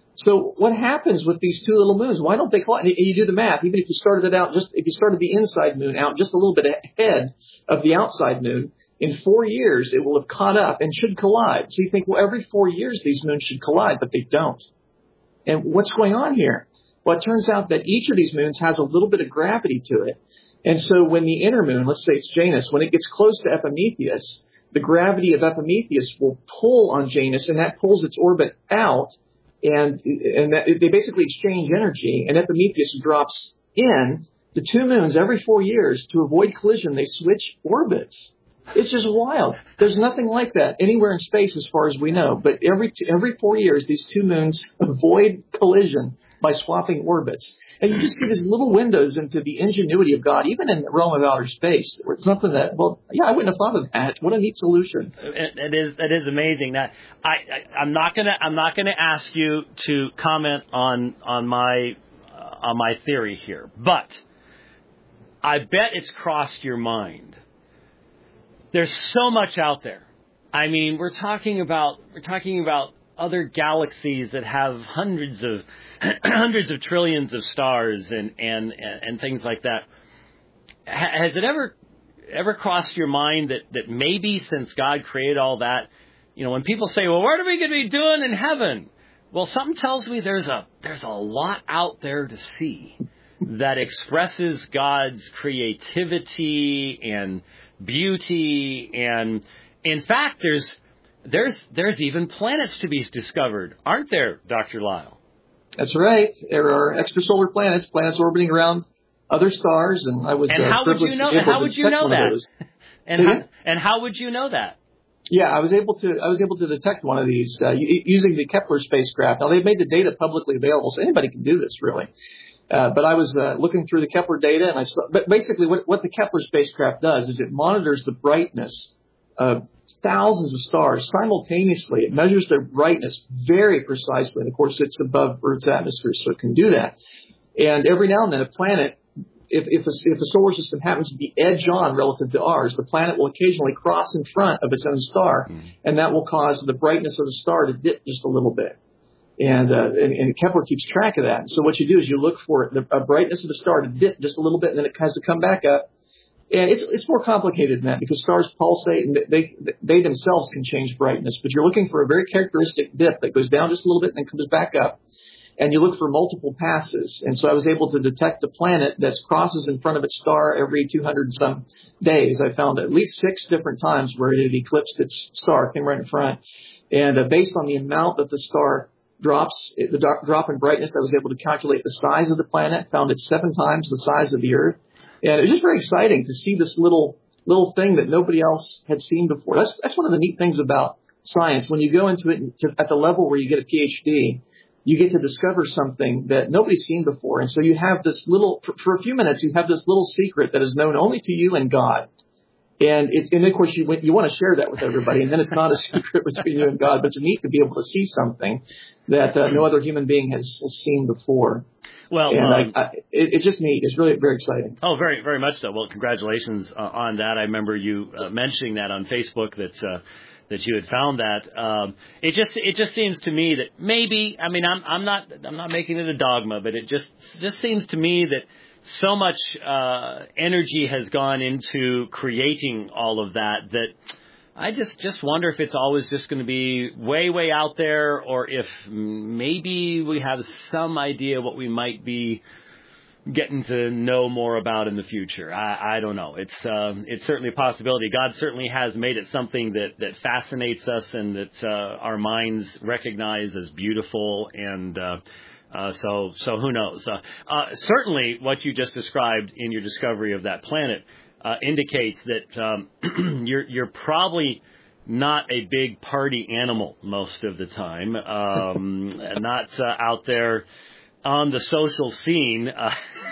So what happens with these two little moons? Why don't they collide? And you do the math. Even if you started it out, just if you started the inside moon out just a little bit ahead of the outside moon, in four years it will have caught up and should collide. So you think, well, every four years these moons should collide, but they don't. And what's going on here? Well, it turns out that each of these moons has a little bit of gravity to it. And so when the inner moon, let's say it's Janus, when it gets close to Epimetheus, the gravity of Epimetheus will pull on Janus, and that pulls its orbit out. And and that, they basically exchange energy, and Epimetheus drops in. The two moons, every four years, to avoid collision, they switch orbits. It's just wild. There's nothing like that anywhere in space as far as we know. But every every four years, these two moons avoid collision by swapping orbits. And you just see these little windows into the ingenuity of God, even in the realm of outer space. It's something that, well, yeah, I wouldn't have thought of that. What a neat solution. It, it is. It is amazing. That I, I I'm not gonna I'm not gonna ask you to comment on on my uh, on my theory here, but I bet it's crossed your mind. There's so much out there. I mean, we're talking about we're talking about other galaxies that have hundreds of hundreds of trillions of stars and and and things like that. Has it ever ever crossed your mind that that maybe since God created all that, you know, when people say, well, what are we going to be doing in heaven? Well, something tells me there's a there's a lot out there to see that expresses God's creativity and beauty, and in fact, there's there's there's even planets to be discovered, aren't there, Doctor Lisle? That's right. There are extrasolar planets, planets orbiting around other stars, and I was. And uh, how would you know? And how would you know that? And how, and how would you know that? Yeah, I was able to. I was able to detect one of these uh, using the Kepler spacecraft. Now they've made the data publicly available, so anybody can do this, really. Uh, but I was uh, looking through the Kepler data, and I saw. But basically, what, what the Kepler spacecraft does is it monitors the brightness of thousands of stars simultaneously. It measures their brightness very precisely, and of course, it's above Earth's atmosphere, so it can do that. And every now and then, a planet, if if the, if the solar system happens to be edge on relative to ours, the planet will occasionally cross in front of its own star, mm. and that will cause the brightness of the star to dip just a little bit. And, uh, and, and Kepler keeps track of that. So what you do is you look for the uh, brightness of the star to dip just a little bit, and then it has to come back up. And it's it's more complicated than that, because stars pulsate and they they themselves can change brightness. But you're looking for a very characteristic dip that goes down just a little bit and then comes back up. And you look for multiple passes. And so I was able to detect a planet that crosses in front of its star every two hundred and some days. I found at least six different times where it had eclipsed its star, came right in front. And uh, based on the amount that the star drops, the drop in brightness, I was able to calculate the size of the planet, found it seven times the size of the Earth. And it was just very exciting to see this little little thing that nobody else had seen before. That's that's one of the neat things about science. When you go into it to, at the level where you get a P H D, you get to discover something that nobody's seen before. And so you have this little, for, for a few minutes, you have this little secret that is known only to you and God. And, it, and of course, you you want to share that with everybody. And then it's not a secret between you and God, but it's neat to be able to see something that uh, no other human being has, has seen before. Well, and um, I, I, it, it's just neat. It's really very exciting. Oh, very, very much so. Well, congratulations uh, on that. I remember you uh, mentioning that on Facebook that uh, that you had found that. Um, it just it just seems to me that maybe I mean I'm I'm not I'm not making it a dogma, but it just just seems to me that so much uh, energy has gone into creating all of that that I just, just wonder if it's always just going to be way, way out there, or if maybe we have some idea what we might be getting to know more about in the future. I, I don't know. It's uh, it's certainly a possibility. God certainly has made it something that, that fascinates us and that uh, our minds recognize as beautiful. And uh, uh, so so who knows? Uh, uh, certainly what you just described in your discovery of that planet uh, indicates that um, you're you're probably not a big party animal most of the time, um, not uh, out there on the social scene. Uh,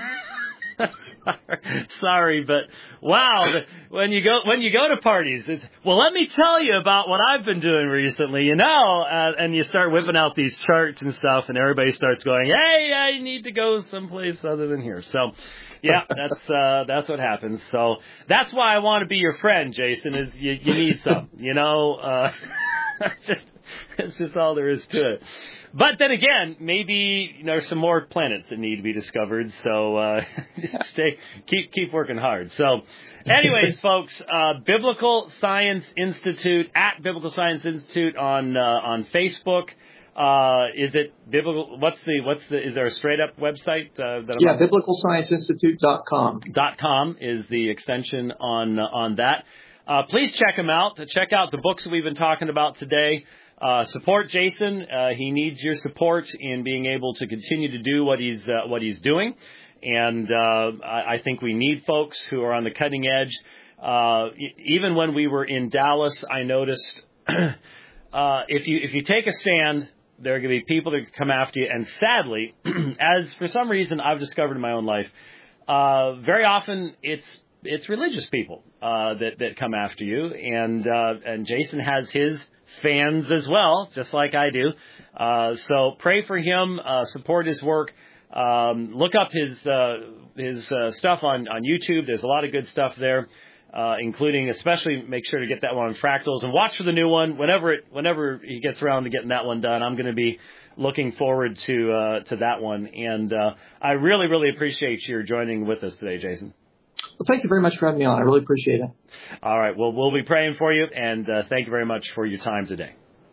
sorry, but wow, when you go when you go to parties, it's, well, let me tell you about what I've been doing recently, you know, uh, and you start whipping out these charts and stuff, and everybody starts going, hey, I need to go someplace other than here. So, yeah, that's uh, that's what happens. So that's why I want to be your friend, Jason. Is you, you need some, you know. Uh, it's just it's just all there is to it. But then again, maybe you know, there's some more planets that need to be discovered. So uh, just stay, keep keep working hard. So, anyways, folks, uh, Biblical Science Institute at Biblical Science Institute on uh, on Facebook. Uh, is it biblical? What's the what's the? Is there a straight up website? Uh, that yeah, biblical science institute dot com. Dot com is the extension on uh, on that. Uh, please check them out. Check out the books that we've been talking about today. Uh, support Jason. Uh, he needs your support in being able to continue to do what he's uh, what he's doing, and uh, I, I think we need folks who are on the cutting edge. Uh, even when we were in Dallas, I noticed uh, if you if you take a stand, there are going to be people that come after you. And sadly, as for some reason I've discovered in my own life, uh, very often it's it's religious people uh, that that come after you, and uh, and Jason has his fans as well, just like I do. Uh, so pray for him, uh, support his work. Um, look up his uh, his uh, stuff on, on YouTube. There's a lot of good stuff there, uh, including especially make sure to get that one on fractals and watch for the new one whenever it whenever he gets around to getting that one done. I'm going to be looking forward to uh, to that one, and uh, I really really appreciate your joining with us today, Jason. Well, thank you very much for having me on. I really appreciate it. All right. Well, we'll be praying for you, and uh, thank you very much for your time today.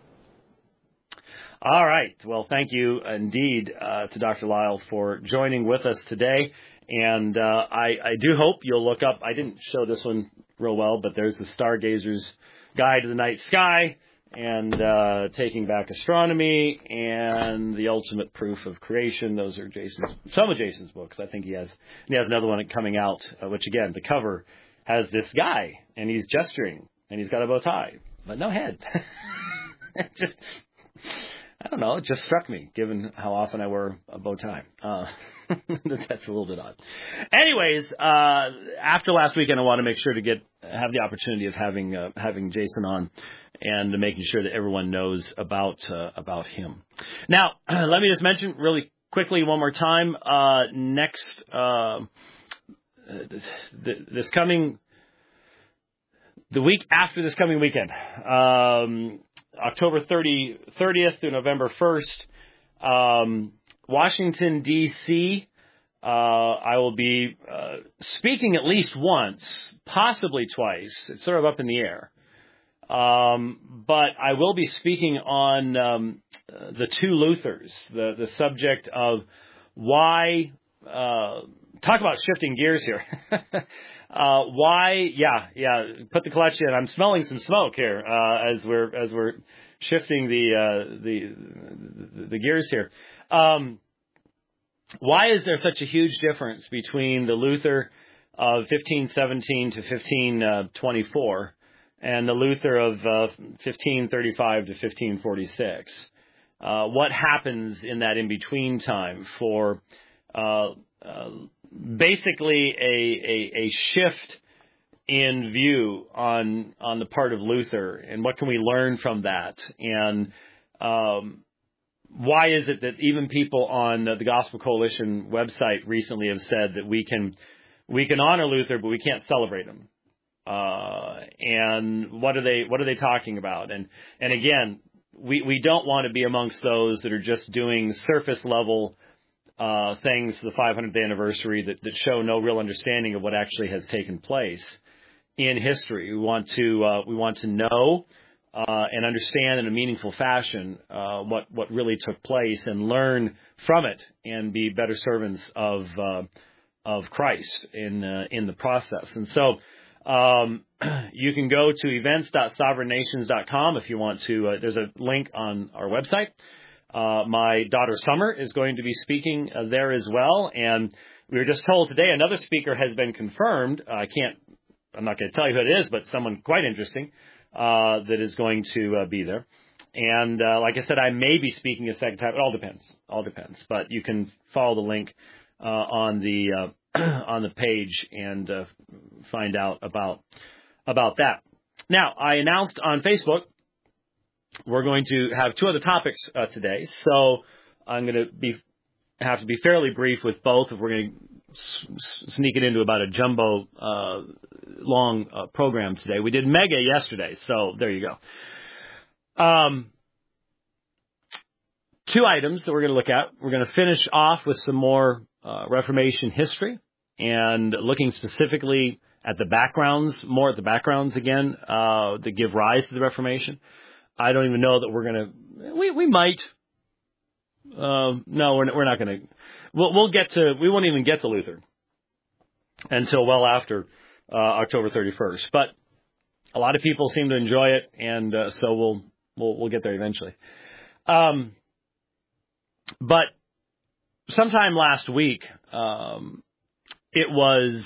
All right. Well, thank you indeed uh, to Doctor Lisle for joining with us today. And uh, I, I do hope you'll look up. I didn't show this one real well, but there's the Stargazer's Guide to the Night Sky, and uh, Taking Back Astronomy, and The Ultimate Proof of Creation. Those are Jason's, some of Jason's books. I think he has, he has another one coming out, uh, which again, the cover has this guy, and he's gesturing, and he's got a bow tie, but no head. just, I don't know, it just struck me, given how often I wear a bow tie. Uh, that's a little bit odd. Anyways, uh, after last weekend, I want to make sure to get have the opportunity of having uh, having Jason on, and making sure that everyone knows about uh, about him. Now, let me just mention really quickly one more time. Uh, next, uh, th- this coming, the week after this coming weekend, um, October thirtieth through November first, um, Washington, D C, uh, I will be uh, speaking at least once, possibly twice. It's sort of up in the air. Um, but I will be speaking on um, the two Luthers, the, the subject of why, uh, talk about shifting gears here. uh, why, yeah, yeah, put the clutch in. I'm smelling some smoke here uh, as we're as we're shifting the uh, the, the the gears here. Um, why is there such a huge difference between the Luther of fifteen seventeen to fifteen twenty-four, and the Luther of uh, fifteen thirty-five to fifteen forty-six. Uh, what happens in that in-between time for uh, uh, basically a, a, a shift in view on on the part of Luther, and what can we learn from that? And um, why is it that even people on the Gospel Coalition website recently have said that we can we can honor Luther, but we can't celebrate him? Uh, and what are they what are they talking about? And and again, we we don't want to be amongst those that are just doing surface level uh, things for the five hundredth anniversary that, that show no real understanding of what actually has taken place in history. We want to uh, we want to know uh, and understand in a meaningful fashion uh, what what really took place, and learn from it, and be better servants of uh, of Christ in uh, in the process. And so um, you can go to events dot sovereign nations dot com if you want to. Uh, there's a link on our website. Uh, my daughter Summer is going to be speaking uh, there as well, and we were just told today another speaker has been confirmed. Uh, I can't. I'm not going to tell you who it is, but someone quite interesting uh, that is going to uh, be there. And uh, like I said, I may be speaking a second time. It all depends. All depends. But you can follow the link uh, on the uh, on the page and uh, find out about about that. Now, I announced on Facebook we're going to have two other topics uh, today, so I'm going to be have to be fairly brief with both. If we're going to sneak it into about a jumbo uh, long uh, program today. We did mega yesterday, so there you go. Um, two items that we're going to look at. We're going to finish off with some more uh, Reformation history, and looking specifically at the backgrounds, more at the backgrounds again, uh, that give rise to the Reformation. I don't even know that we're going to, we, we might. Uh, no, we're, we're not going to. We'll, we'll get to, we won't even get to Luther until well after uh, October thirty-first. But a lot of people seem to enjoy it, and uh, so we'll, we'll we'll get there eventually. Um, but sometime last week, um, it was,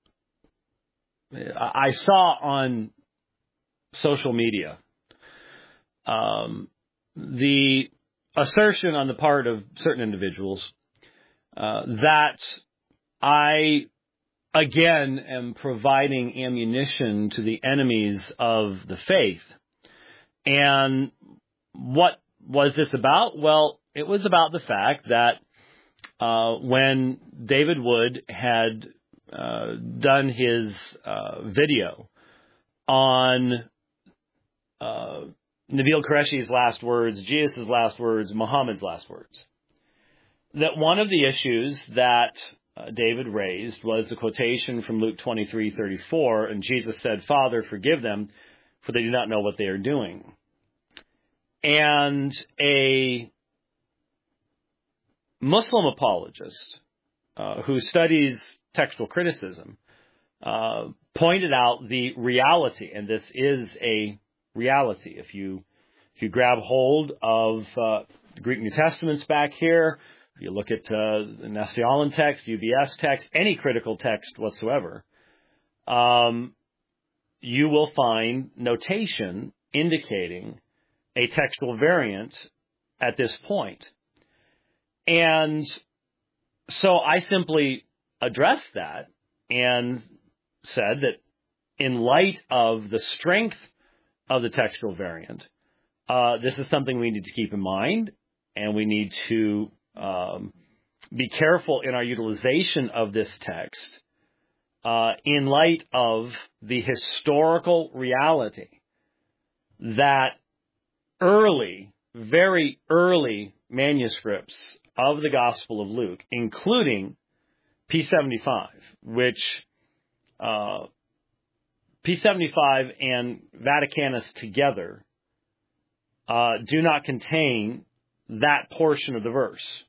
I saw on social media um, the assertion on the part of certain individuals Uh, that I, again, am providing ammunition to the enemies of the faith. And what was this about? Well, it was about the fact that uh, when David Wood had uh, done his uh, video on uh, Nabil Qureshi's last words, Jesus' last words, Muhammad's last words, that one of the issues that uh, David raised was the quotation from Luke twenty-three thirty-four, and Jesus said, "Father, forgive them, for they do not know what they are doing." And a Muslim apologist uh, who studies textual criticism uh, pointed out the reality, and this is a reality. If you if you grab hold of uh, the Greek New Testaments back here, if you look at uh, the Nassiolan text, U B S text, any critical text whatsoever, um, you will find notation indicating a textual variant at this point. And so I simply addressed that and said that in light of the strength of the textual variant, uh, this is something we need to keep in mind, and we need to Um, be careful in our utilization of this text uh, in light of the historical reality that early, very early manuscripts of the Gospel of Luke, including P seventy-five, which uh, P seventy-five and Vaticanus together uh, do not contain that portion of the verse.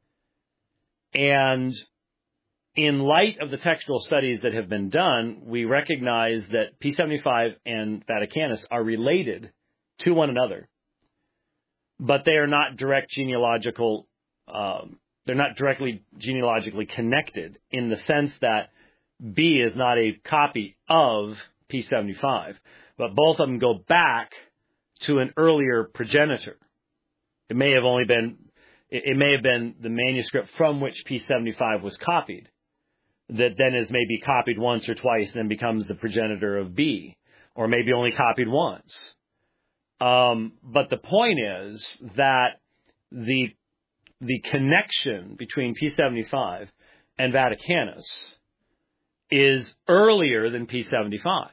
And in light of the textual studies that have been done, we recognize that P seventy-five and Vaticanus are related to one another, but they are not direct genealogical, um, they're not directly genealogically connected in the sense that B is not a copy of P seventy-five, but both of them go back to an earlier progenitor. It may have only been, it may have been the manuscript from which P seventy-five was copied, that then is maybe copied once or twice and then becomes the progenitor of B, or maybe only copied once. Um, but the point is that the the connection between P seventy-five and Vaticanus is earlier than P seventy-five.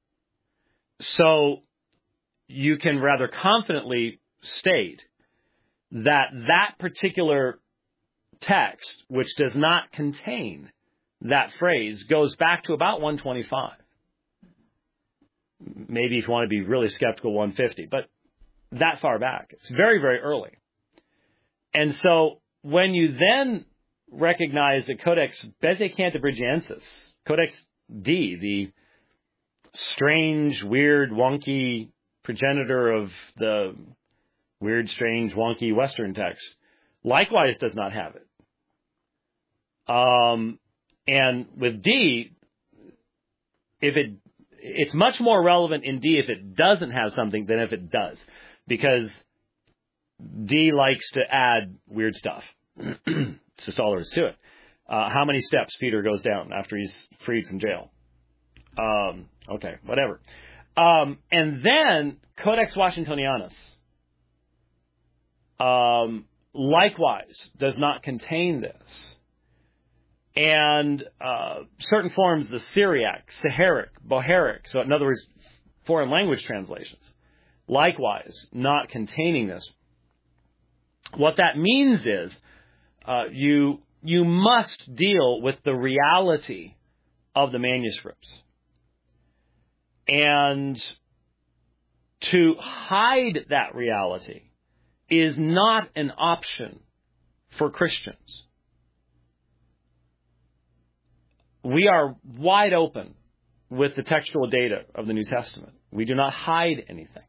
So you can rather confidently state that that particular text, which does not contain that phrase, goes back to about one twenty-five. Maybe if you want to be really skeptical, one fifty, but that far back. It's very, very early. And so when you then recognize the Codex Bezae-Cantabrigiensis, Codex D, the strange, weird, wonky progenitor of the weird, strange, wonky Western text, likewise does not have it. Um, and with D, if it, it's much more relevant in D if it doesn't have something than if it does, because D likes to add weird stuff. It's just all there is to it. Uh, how many steps Peter goes down after he's freed from jail? Um, okay, whatever. Um, and then Codex Washingtonianus, um, likewise does not contain this. And uh, certain forms, the Syriac, Saharic, Bohairic, so in other words, foreign language translations, likewise not containing this. What that means is uh, you you must deal with the reality of the manuscripts. And to hide that reality is not an option for Christians. We are wide open with the textual data of the New Testament. We do not hide anything.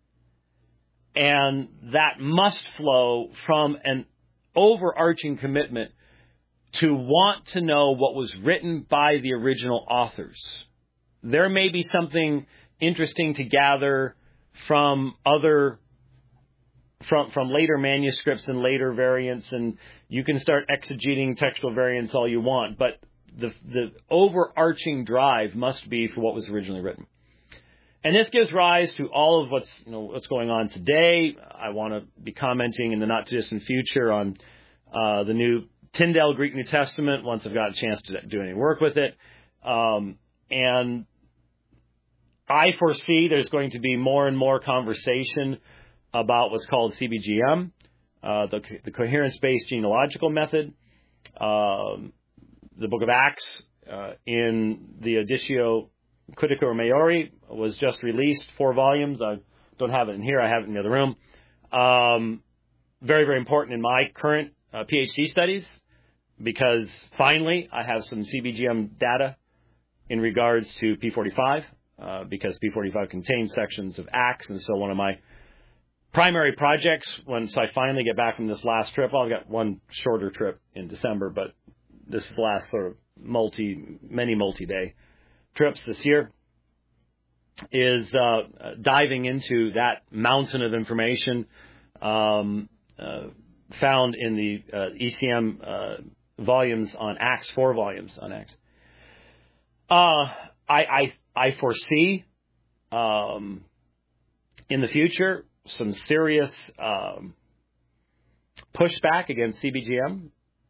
And that must flow from an overarching commitment to want to know what was written by the original authors. There may be something interesting to gather from other, from, from later manuscripts and later variants, and you can start exegeting textual variants all you want, but the, the overarching drive must be for what was originally written. And this gives rise to all of what's, you know, what's going on today. I want to be commenting in the not-too-distant future on uh, the new Tyndale Greek New Testament once I've got a chance to do any work with it. Um, and I foresee there's going to be more and more conversation about what's called C B G M, uh, the, the coherence-based genealogical method. Um, the Book of Acts uh, in the Editio Critica Maiori was just released, four volumes. I don't have it in here. I have it in the other room. Um, very, very important in my current uh, PhD studies, because finally I have some C B G M data in regards to P forty-five, uh, because P forty-five contains sections of Acts. And so one of my primary projects, once I finally get back from this last trip, well, I've got one shorter trip in December, but this is the last sort of multi, many multi-day trips this year, is uh, diving into that mountain of information um, uh, found in the uh, E C M uh, volumes on Acts, four volumes on Acts. Uh, I, I, I foresee um, in the future some serious um, pushback against C B G M.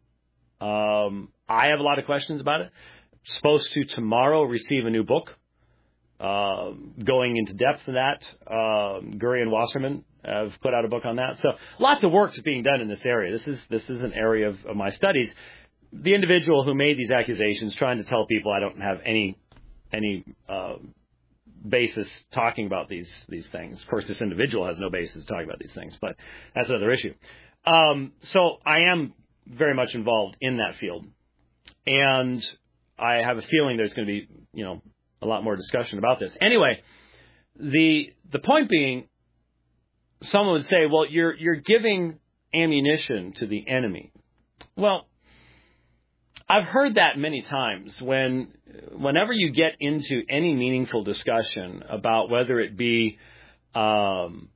Um, I have a lot of questions about it. Supposed to tomorrow receive a new book uh, going into depth in that. Um, Gurry and Wasserman have put out a book on that. So lots of work is being done in this area. This is this is an area of, of my studies. The individual who made these accusations, trying to tell people I don't have any any uh, basis talking about these these things. Of course, this individual has no basis talking about these things, but that's another issue. Um, so I am very much involved in that field, and I have a feeling there's going to be, you know, a lot more discussion about this. Anyway, the the point being, someone would say, well, you're you're giving ammunition to the enemy. Well, I've heard that many times when, whenever you get into any meaningful discussion about whether it be um,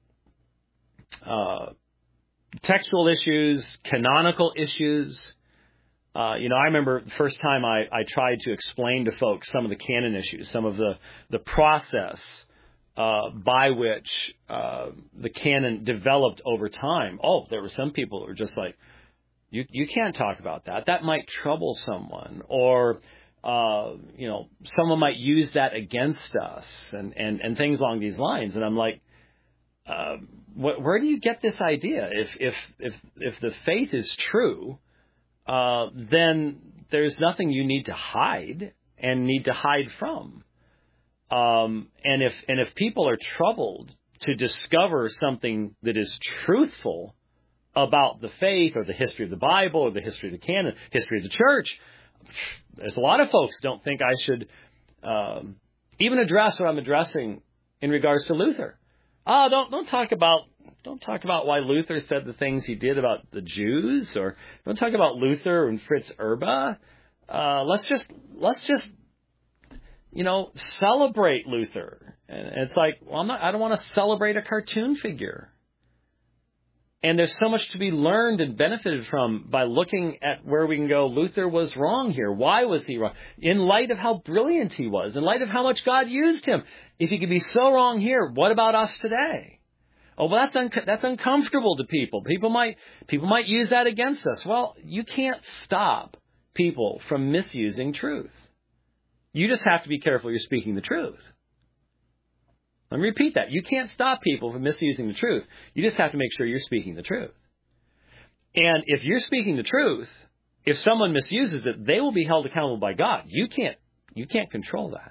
uh, textual issues, canonical issues. Uh, you know, I remember the first time I, I tried to explain to folks some of the canon issues, some of the, the process uh, by which uh, the canon developed over time. Oh, there were some people who were just like, you you can't talk about that. That might trouble someone. Or, uh, you know, someone might use that against us and, and, and things along these lines. And I'm like, uh, wh- where do you get this idea? If, if, if, if the faith is true, Uh, then there's nothing you need to hide and need to hide from. Um, and if and if people are troubled to discover something that is truthful about the faith or the history of the Bible or the history of the canon, history of the church, there's a lot of folks don't think I should um, even address what I'm addressing in regards to Luther. Oh, don't don't talk about. Don't talk about why Luther said the things he did about the Jews, or don't talk about Luther and Fritz Erba. Uh, let's just let's just you know celebrate Luther. And it's like, well, I'm not. I don't want to celebrate a cartoon figure. And there's so much to be learned and benefited from by looking at where we can go. Luther was wrong here. Why was he wrong? In light of how brilliant he was, in light of how much God used him. If he could be so wrong here, what about us today? Oh, well, that's un- that's uncomfortable to people. People might people might use that against us. Well, you can't stop people from misusing truth. You just have to be careful you're speaking the truth. Let me repeat that. You can't stop people from misusing the truth. You just have to make sure you're speaking the truth. And if you're speaking the truth, if someone misuses it, they will be held accountable by God. You can't you can't control that.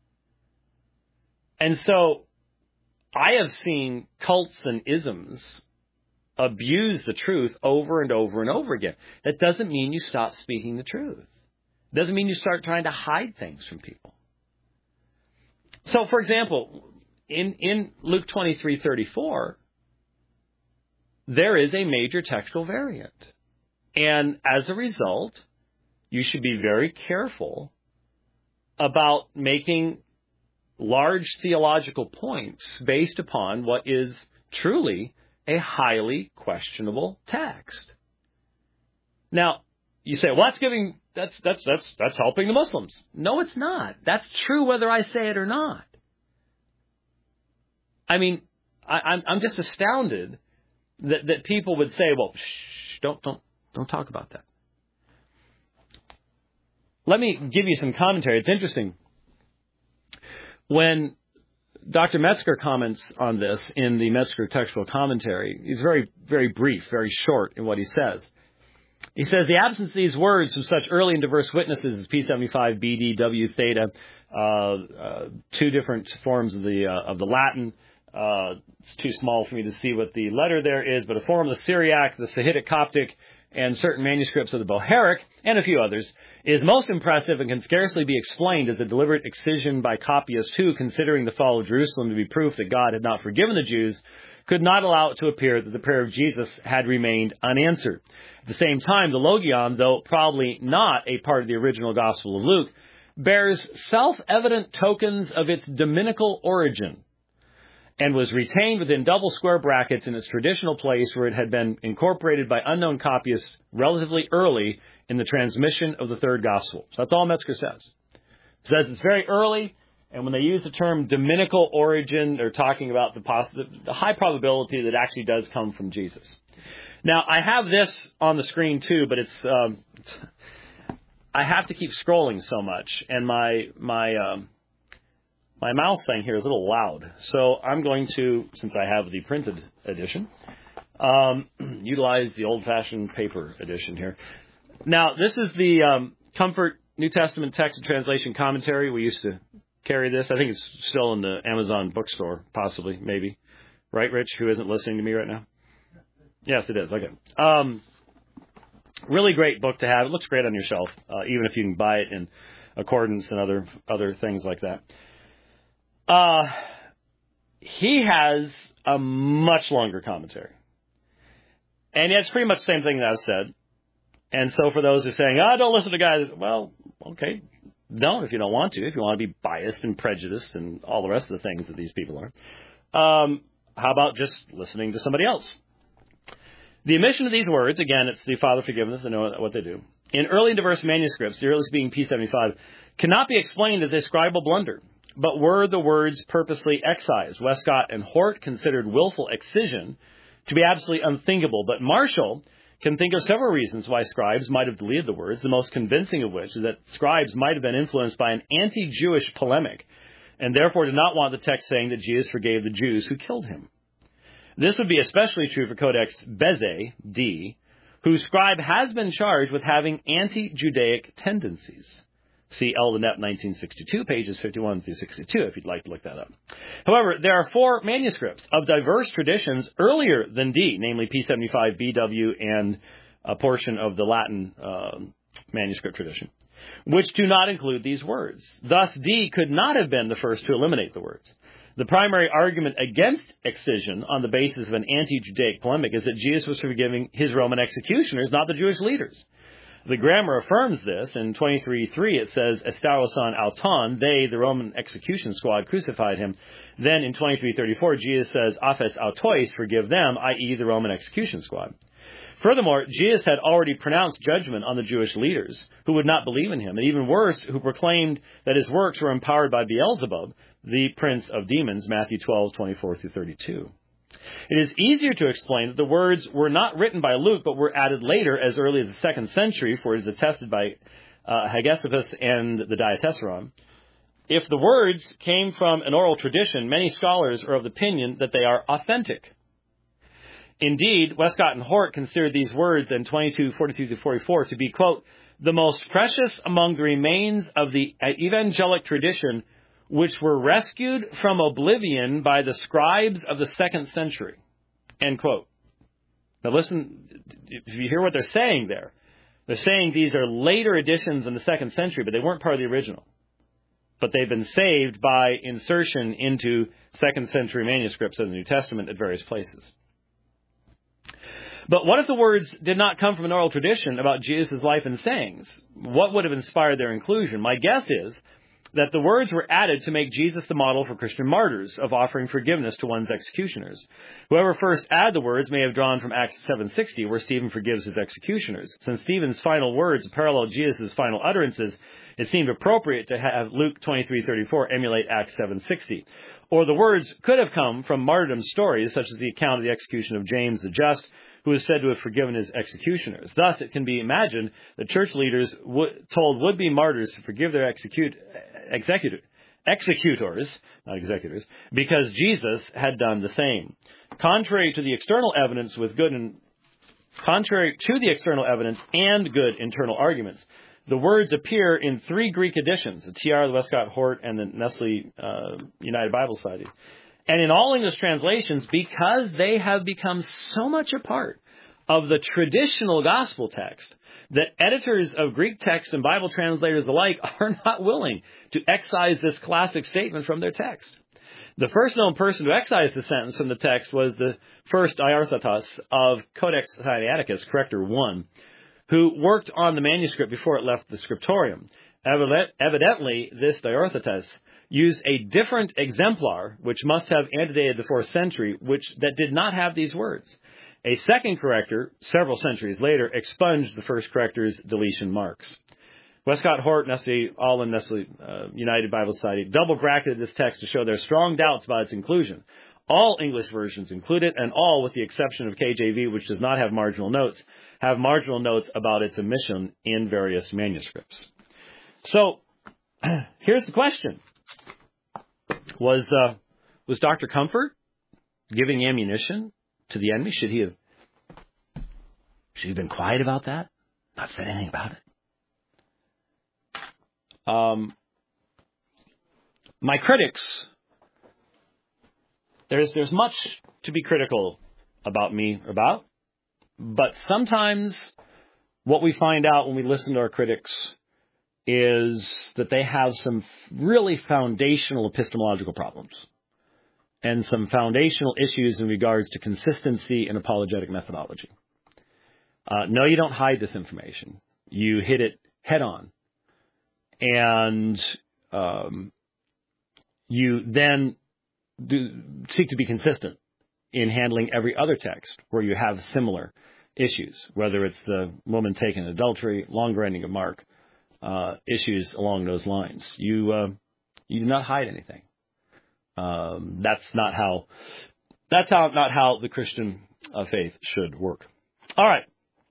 And so I have seen cults and isms abuse the truth over and over and over again. That doesn't mean you stop speaking the truth. It doesn't mean you start trying to hide things from people. So, for example, in, in Luke twenty-three thirty-four, there is a major textual variant. And as a result, you should be very careful about making large theological points based upon what is truly a highly questionable text. Now, you say, well, that's giving, that's, that's, that's, that's helping the Muslims. No, it's not. That's true whether I say it or not. I mean, I, I'm, I'm just astounded that, that people would say, well, shh, don't, don't, don't talk about that. Let me give you some commentary. It's interesting. When Doctor Metzger comments on this in the Metzger textual commentary, he's very, very brief, very short in what he says. He says, the absence of these words from such early and diverse witnesses as P seventy-five, B D, W, theta, uh, uh, two different forms of the uh, of the Latin. Uh, it's too small for me to see what the letter there is, but a form of the Syriac, the Sahidic Coptic, and certain manuscripts of the Bohairic, and a few others, is most impressive and can scarcely be explained as a deliberate excision by copyists who, considering the fall of Jerusalem to be proof that God had not forgiven the Jews, could not allow it to appear that the prayer of Jesus had remained unanswered. At the same time, the Logion, though probably not a part of the original Gospel of Luke, bears self-evident tokens of its dominical origin, and was retained within double square brackets in its traditional place where it had been incorporated by unknown copyists relatively early in the transmission of the third gospel. So that's all Metzger says. He says it's very early, and when they use the term dominical origin, they're talking about the, poss- the high probability that it actually does come from Jesus. Now, I have this on the screen too, but it's, um, it's I have to keep scrolling so much, and my my um, My mouse thing here is a little loud, so I'm going to, since I have the printed edition, um, utilize the old-fashioned paper edition here. Now, this is the um, Comfort New Testament Text and Translation Commentary. We used to carry this. I think it's still in the Amazon bookstore, possibly, maybe. Right, Rich, who isn't listening to me right now? Yes, it is. Okay. Um, really great book to have. It looks great on your shelf, uh, even if you can buy it in accordance and other other things like that. Uh, he has a much longer commentary. And it's pretty much the same thing that I said. And so for those who are saying, oh, don't listen to guys, well, okay, don't if you don't want to, if you want to be biased and prejudiced and all the rest of the things that these people are. Um, how about just listening to somebody else? The omission of these words, again, it's the Father forgiveness, they know what they do, in early and diverse manuscripts, the earliest being P seventy-five, cannot be explained as a scribal blunder, but were the words purposely excised. Westcott and Hort considered willful excision to be absolutely unthinkable, but Marshall can think of several reasons why scribes might have deleted the words, the most convincing of which is that scribes might have been influenced by an anti-Jewish polemic, and therefore did not want the text saying that Jesus forgave the Jews who killed him. This would be especially true for Codex Bezae, D, whose scribe has been charged with having anti-Judaic tendencies. See El Lenep nineteen sixty-two, pages fifty-one through sixty-two, if you'd like to look that up. However, there are four manuscripts of diverse traditions earlier than D, namely P seventy-five, B W, and a portion of the Latin uh, manuscript tradition, which do not include these words. Thus, D could not have been the first to eliminate the words. The primary argument against excision on the basis of an anti-Judaic polemic is that Jesus was forgiving his Roman executioners, not the Jewish leaders. The grammar affirms this. In twenty-three three, it says, Estaurosan auton, they, the Roman execution squad, crucified him. Then in twenty-three thirty-four, Jesus says, aphes autois, forgive them, that is the Roman execution squad. Furthermore, Jesus had already pronounced judgment on the Jewish leaders who would not believe in him, and even worse, who proclaimed that his works were empowered by Beelzebub, the prince of demons, Matthew twelve twenty-four through thirty-two. It is easier to explain that the words were not written by Luke, but were added later as early as the second century, for it is attested by uh, Hegesippus and the Diatessaron. If the words came from an oral tradition, many scholars are of the opinion that they are authentic. Indeed, Westcott and Hort considered these words in twenty-two forty-two to forty-four to be, quote, the most precious among the remains of the evangelic tradition, which were rescued from oblivion by the scribes of the second century, end quote. Now listen, if you hear what they're saying there, they're saying these are later additions in the second century, but they weren't part of the original. But they've been saved by insertion into second century manuscripts of the New Testament at various places. But what if the words did not come from an oral tradition about Jesus' life and sayings? What would have inspired their inclusion? My guess is that the words were added to make Jesus the model for Christian martyrs of offering forgiveness to one's executioners. Whoever first added the words may have drawn from Acts seven sixty, where Stephen forgives his executioners. Since Stephen's final words parallel Jesus' final utterances, it seemed appropriate to have Luke twenty-three thirty-four emulate Acts seven sixty. Or the words could have come from martyrdom stories, such as the account of the execution of James the Just, who is said to have forgiven his executioners. Thus, it can be imagined that church leaders w- told would-be martyrs to forgive their execute, executor, executors, not executors, because Jesus had done the same. Contrary to the external evidence with good and contrary to the external evidence and good internal arguments, the words appear in three Greek editions: the T R, the Westcott Hort, and the Nestle uh, United Bible Society. And in all English translations, because they have become so much a part of the traditional gospel text, that editors of Greek text and Bible translators alike are not willing to excise this classic statement from their text. The first known person to excise the sentence from the text was the first Diarthatus of Codex Sinaiticus, Corrector one, who worked on the manuscript before it left the scriptorium. Evidently, this Diarthatus used a different exemplar, which must have antedated the fourth century, which that did not have these words. A second corrector, several centuries later, expunged the first corrector's deletion marks. Westcott, Hort, Nestle, all in Nestle uh, United Bible Society, double-bracketed this text to show their strong doubts about its inclusion. All English versions include it, and all, with the exception of K J V, which does not have marginal notes, have marginal notes about its omission in various manuscripts. So, here's the question. Was uh, was Doctor Comfort giving ammunition to the enemy? Should he have should he have been quiet about that? Not said anything about it. Um, my critics, there's there's much to be critical about me about, but sometimes what we find out when we listen to our critics is that they have some really foundational epistemological problems and some foundational issues in regards to consistency and apologetic methodology. Uh, no, you don't hide this information. You hit it head on. And um, you then do, seek to be consistent in handling every other text where you have similar issues, whether it's the woman taken in adultery, longer ending of Mark, uh, issues along those lines. You uh, you do not hide anything. Um, that's not how that's how not how the Christian uh, faith should work. All right.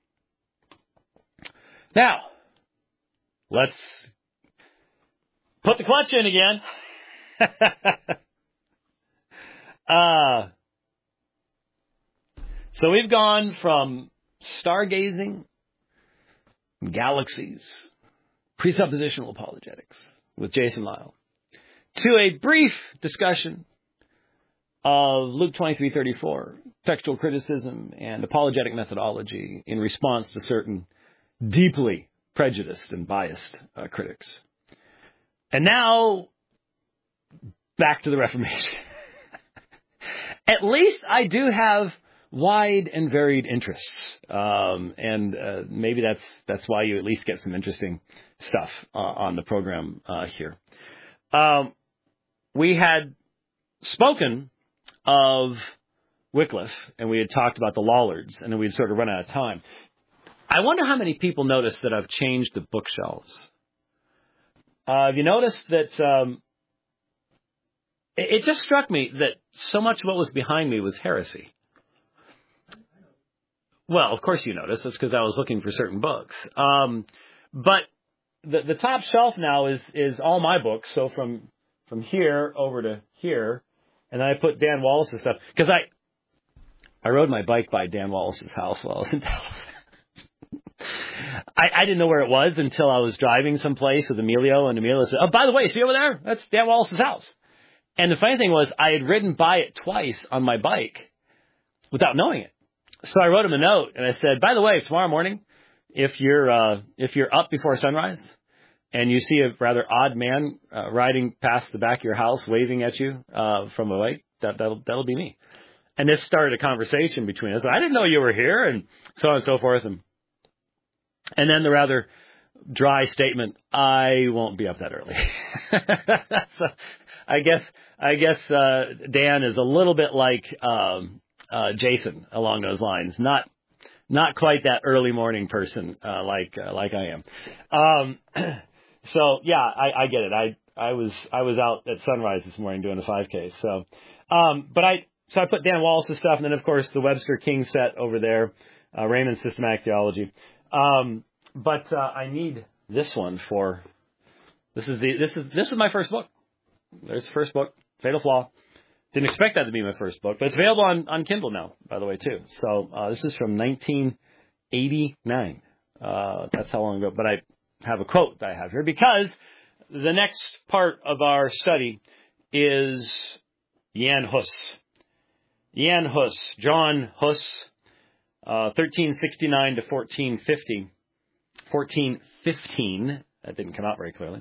Now, let's put the clutch in again. uh, so we've gone from stargazing, galaxies, presuppositional apologetics with Jason Lisle, to a brief discussion of Luke twenty-three thirty-four, textual criticism and apologetic methodology in response to certain deeply prejudiced and biased uh, critics. And now, back to the Reformation. At least I do have wide and varied interests, um, and uh, maybe that's that's why you at least get some interesting stuff uh, on the program uh, here. Um, we had spoken of Wycliffe, and we had talked about the Lollards, and then we'd sort of run out of time. I wonder how many people noticed that I've changed the bookshelves. Uh, have you noticed that um, it, it just struck me that so much of what was behind me was heresy? Well, of course you noticed. That's because I was looking for certain books. Um, but the, the top shelf now is is all my books. So from from here over to here, and then I put Dan Wallace's stuff because I I rode my bike by Dan Wallace's house while I was in Dallas. I, I didn't know where it was until I was driving someplace with Emilio, and Emilio said, "Oh, by the way, see over there? That's Dan Wallace's house." And the funny thing was, I had ridden by it twice on my bike without knowing it. So I wrote him a note, and I said, "By the way, tomorrow morning, if you're uh, if you're up before sunrise, and you see a rather odd man uh, riding past the back of your house, waving at you uh, from a bike, that, that'll that'll be me." And this started a conversation between us. I didn't know you were here, and so on and so forth, and. And then the rather dry statement, "I won't be up that early." So I guess I guess uh, Dan is a little bit like um, uh, Jason along those lines. Not not quite that early morning person uh, like uh, like I am. Um, so yeah, I, I get it. I I was I was out at sunrise this morning doing a five K. So, um, but I so I put Dan Wallace's stuff, and then of course the Webster King set over there, uh, Raymond's Systematic Theology. Um, but, uh, I need this one for, this is the, this is, this is my first book. There's the first book, Fatal Flaw. Didn't expect that to be my first book, but it's available on, on Kindle now, by the way, too. So, uh, this is from nineteen eighty-nine. Uh, that's how long ago, but I have a quote that I have here because the next part of our study is Jan Hus. Jan Hus, John Hus. Uh, thirteen sixty-nine to fourteen fifty. fourteen fifteen. That didn't come out very clearly.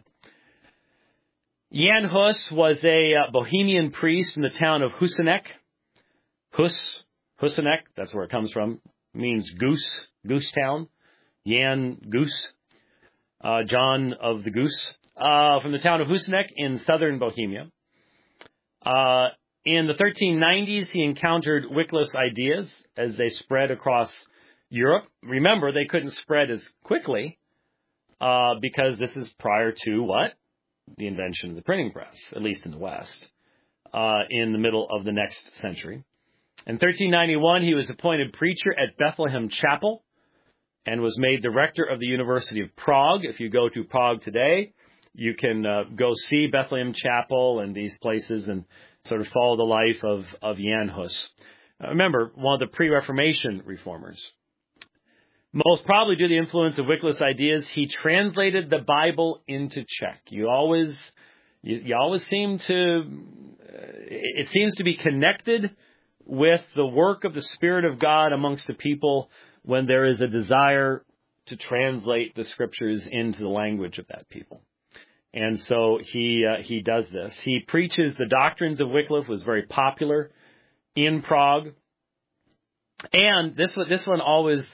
Jan Hus was a uh, Bohemian priest in the town of Husinec. Hus, Husinec, that's where it comes from. It means goose, goose town. Jan Goose. Uh, John of the Goose. Uh, from the town of Husinec in southern Bohemia. Uh, in the thirteen nineties, he encountered Wycliffe's ideas as they spread across Europe. Remember, they couldn't spread as quickly uh, because this is prior to what? The invention of the printing press, at least in the West, uh, in the middle of the next century. In thirteen ninety-one, he was appointed preacher at Bethlehem Chapel and was made the rector of the University of Prague. If you go to Prague today, you can uh, go see Bethlehem Chapel and these places and sort of follow the life of, of Jan Hus. Remember, one of the pre-Reformation reformers. Most probably due to the influence of Wycliffe's ideas, he translated the Bible into Czech. You always, you, you always seem to, uh, it seems to be connected with the work of the Spirit of God amongst the people when there is a desire to translate the Scriptures into the language of that people. And so he uh, he does this. He preaches the doctrines of Wycliffe, was very popular in Prague. And this this one always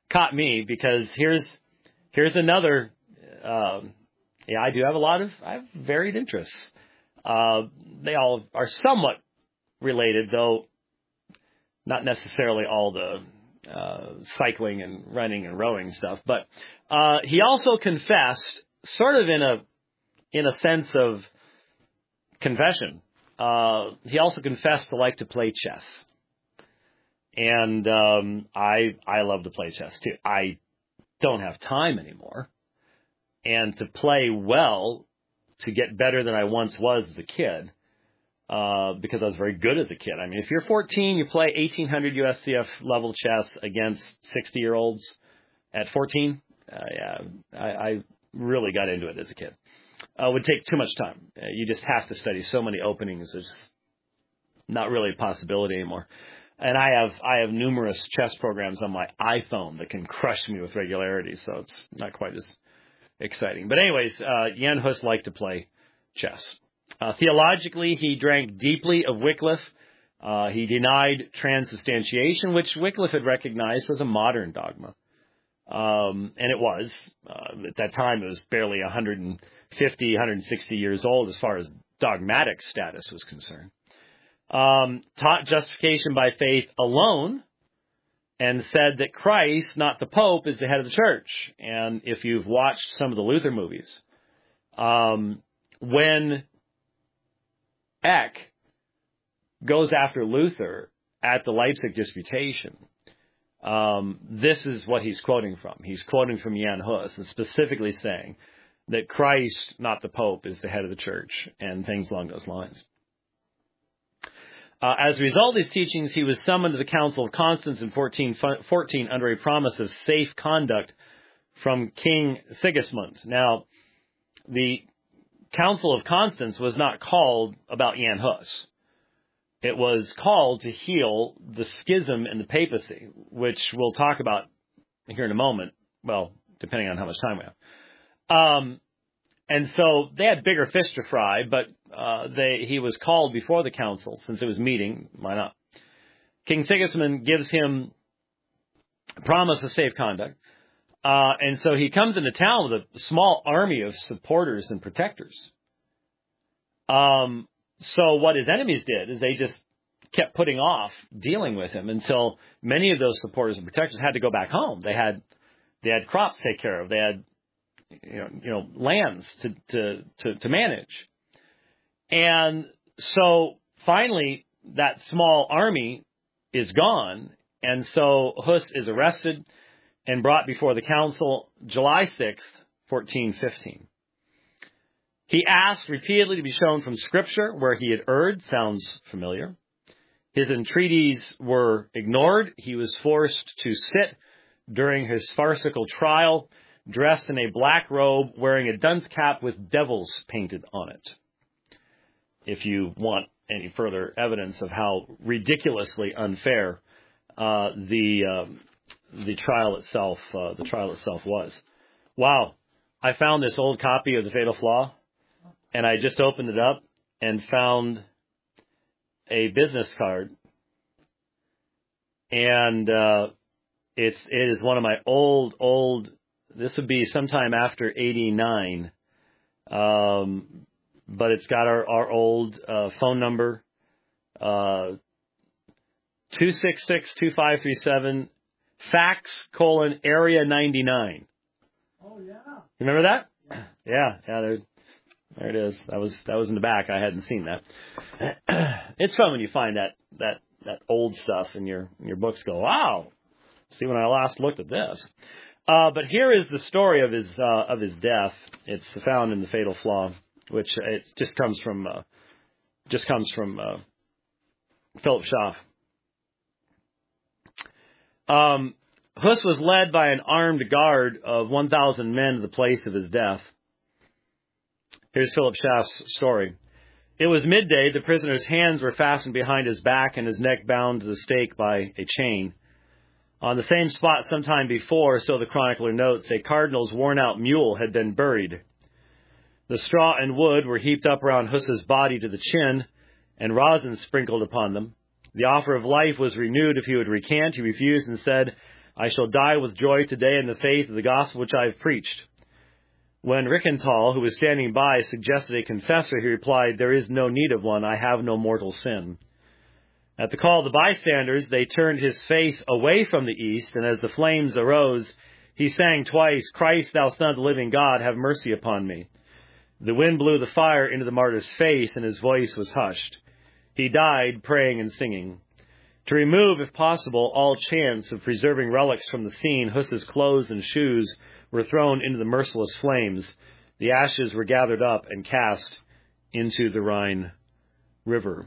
caught me because here's here's another. Um, yeah, I do have a lot of I have varied interests. Uh, they all are somewhat related, though not necessarily all the uh, cycling and running and rowing stuff. But uh, he also confessed, sort of in a in a sense of confession. Uh, he also confessed to like to play chess. And um, I I love to play chess, too. I don't have time anymore. And to play well, to get better than I once was as a kid, uh, because I was very good as a kid. I mean, if you're fourteen, you play eighteen hundred U S C F level chess against sixty-year-olds at fourteen. Uh, yeah, I, I really got into it as a kid. Uh, it would take too much time. Uh, you just have to study so many openings. It's not really a possibility anymore. And I have I have numerous chess programs on my iPhone that can crush me with regularity, so it's not quite as exciting. But anyways, uh, Jan Hus liked to play chess. Uh, theologically, he drank deeply of Wycliffe. Uh, he denied transubstantiation, which Wycliffe had recognized was a modern dogma. Um, and it was. Uh, at that time, it was barely one hundred fifty, one hundred sixty years old as far as dogmatic status was concerned. Um, taught justification by faith alone and said that Christ, not the Pope, is the head of the church. And if you've watched some of the Luther movies, um, when Eck goes after Luther at the Leipzig Disputation, um, this is what he's quoting from. He's quoting from Jan Hus and specifically saying that Christ, not the Pope, is the head of the church and things along those lines. Uh, as a result of these teachings, he was summoned to the Council of Constance in fourteen fourteen under a promise of safe conduct from King Sigismund. Now, the Council of Constance was not called about Jan Hus. It was called to heal the schism in the papacy, which we'll talk about here in a moment, well, depending on how much time we have. Um, and so they had bigger fish to fry, but uh, they he was called before the council since it was meeting. Why not? King Sigismund gives him a promise of safe conduct. Uh, and so he comes into town with a small army of supporters and protectors. Um, so what his enemies did is they just kept putting off dealing with him until many of those supporters and protectors had to go back home. They had they had crops to take care of. They had you know, you know lands to, to, to, to manage. And so finally that small army is gone. And so Hus is arrested and brought before the council July sixth, fourteen fifteen. He asked repeatedly to be shown from Scripture where he had erred. Sounds familiar. His entreaties were ignored. He was forced to sit during his farcical trial, dressed in a black robe, wearing a dunce cap with devils painted on it. If you want any further evidence of how ridiculously unfair uh, the um, the trial itself uh, the trial itself was. Wow. I found this old copy of The Fatal Flaw, and I just opened it up and found a business card. And uh, it's it is one of my old, old, this would be sometime after eighty-nine, um, but it's got our, our old uh, phone number, uh, two six six, two five three seven, fax colon area ninety-nine. Oh, yeah. Remember that? Yeah, yeah, yeah there, there it is. That was that was in the back. I hadn't seen that. It's fun when you find that that that old stuff in your in your books. Go, wow! See when I last looked at this. Uh, but here is the story of his uh, of his death. It's found in The Fatal Flaw, which it just comes from uh, just comes from uh, Philip Schaff. Um, Hus was led by an armed guard of one thousand men to the place of his death. Here's Philip Schaff's story. It was midday. The prisoner's hands were fastened behind his back and his neck bound to the stake by a chain. On the same spot sometime before, so the chronicler notes, a cardinal's worn-out mule had been buried. The straw and wood were heaped up around Hus's body to the chin, and rosin sprinkled upon them. The offer of life was renewed if he would recant. He refused and said, I shall die with joy today in the faith of the gospel which I have preached. When Rickenthal, who was standing by, suggested a confessor, he replied, there is no need of one. I have no mortal sin. At the call of the bystanders, they turned his face away from the east, and as the flames arose, he sang twice, Christ, thou Son of the living God, have mercy upon me. The wind blew the fire into the martyr's face, and his voice was hushed. He died praying and singing. To remove, if possible, all chance of preserving relics from the scene, Huss's clothes and shoes were thrown into the merciless flames. The ashes were gathered up and cast into the Rhine River.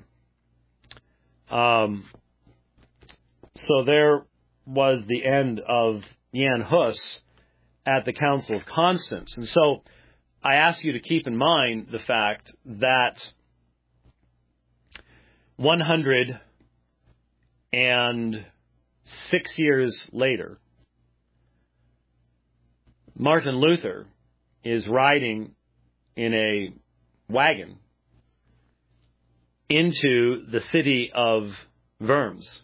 Um, so there was the end of Jan Hus at the Council of Constance. And so I ask you to keep in mind the fact that one hundred six years later, Martin Luther is riding in a wagon into the city of Worms.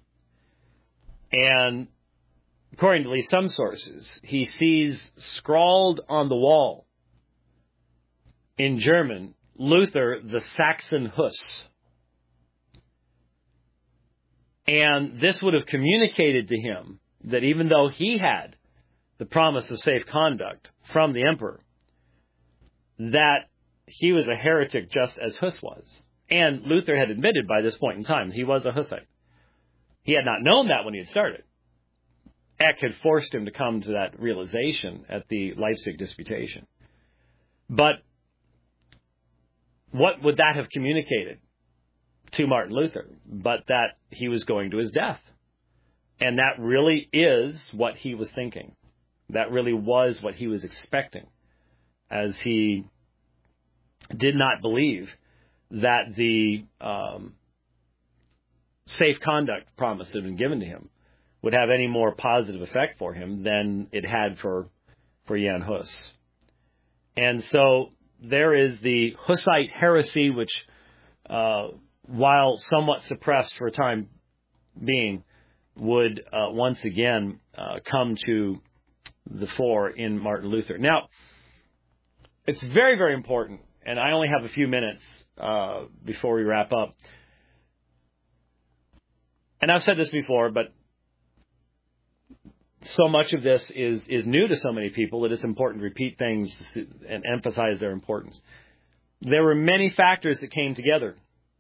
And according to at least some sources, he sees scrawled on the wall in German, Luther the Saxon Huss. And this would have communicated to him that even though he had the promise of safe conduct from the emperor, that he was a heretic just as Huss was. And Luther had admitted by this point in time he was a Hussite. He had not known that when he had started. Eck had forced him to come to that realization at the Leipzig Disputation. But what would that have communicated to Martin Luther? But that he was going to his death. And that really is what he was thinking. That really was what he was expecting, as he did not believe that the um, safe conduct promise that had been given to him would have any more positive effect for him than it had for, for Jan Hus. And so there is the Hussite heresy, which, uh, while somewhat suppressed for a time being, would uh, once again uh, come to the fore in Martin Luther. Now, it's very, very important, and I only have a few minutes uh, before we wrap up. And I've said this before, but so much of this is, is new to so many people that it's important to repeat things and emphasize their importance. There were many factors that came together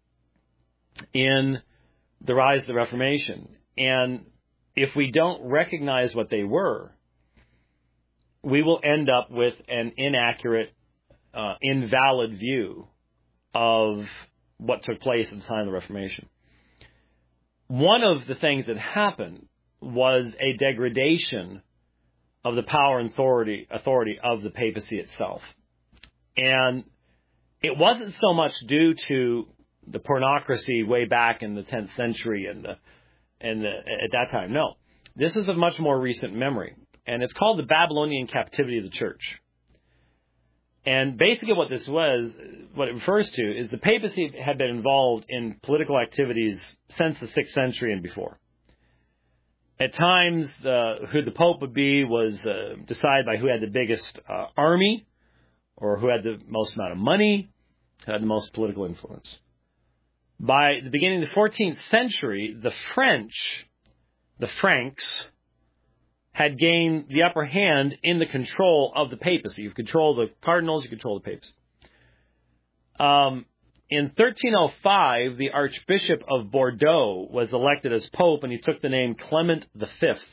in the rise of the Reformation. And if we don't recognize what they were, we will end up with an inaccurate, uh, invalid view of what took place at the time of the Reformation. One of the things that happened was a degradation of the power and authority, authority of the papacy itself. And it wasn't so much due to the pornocracy way back in the tenth century and the, and the, at that time. No, this is of much more recent memory. And it's called the Babylonian captivity of the church. And basically what this was, what it refers to, is the papacy had been involved in political activities since the sixth century and before. At times, uh, who the pope would be was uh, decided by who had the biggest uh, army, or who had the most amount of money, who had the most political influence. By the beginning of the fourteenth century, the French, the Franks, had gained the upper hand in the control of the papacy. You control the cardinals, you control the papacy. Um, in thirteen oh five, the Archbishop of Bordeaux was elected as Pope, and he took the name Clement the Fifth.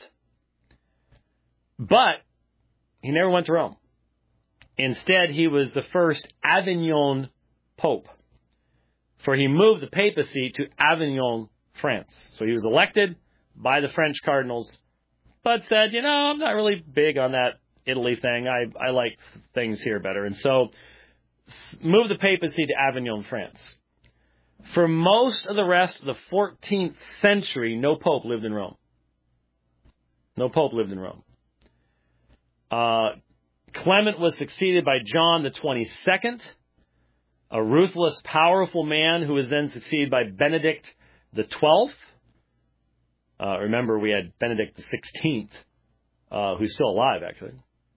But he never went to Rome. Instead, he was the first Avignon Pope, for he moved the papacy to Avignon, France. So he was elected by the French cardinals, but said, you know, I'm not really big on that Italy thing. I, I like things here better. And so moved the papacy to Avignon, France. For most of the rest of the fourteenth century, no pope lived in Rome. No pope lived in Rome. Uh, Clement was succeeded by John the twenty-second, a ruthless, powerful man who was then succeeded by Benedict the twelfth. Uh, remember, we had Benedict the sixteenth, uh, who's still alive, actually.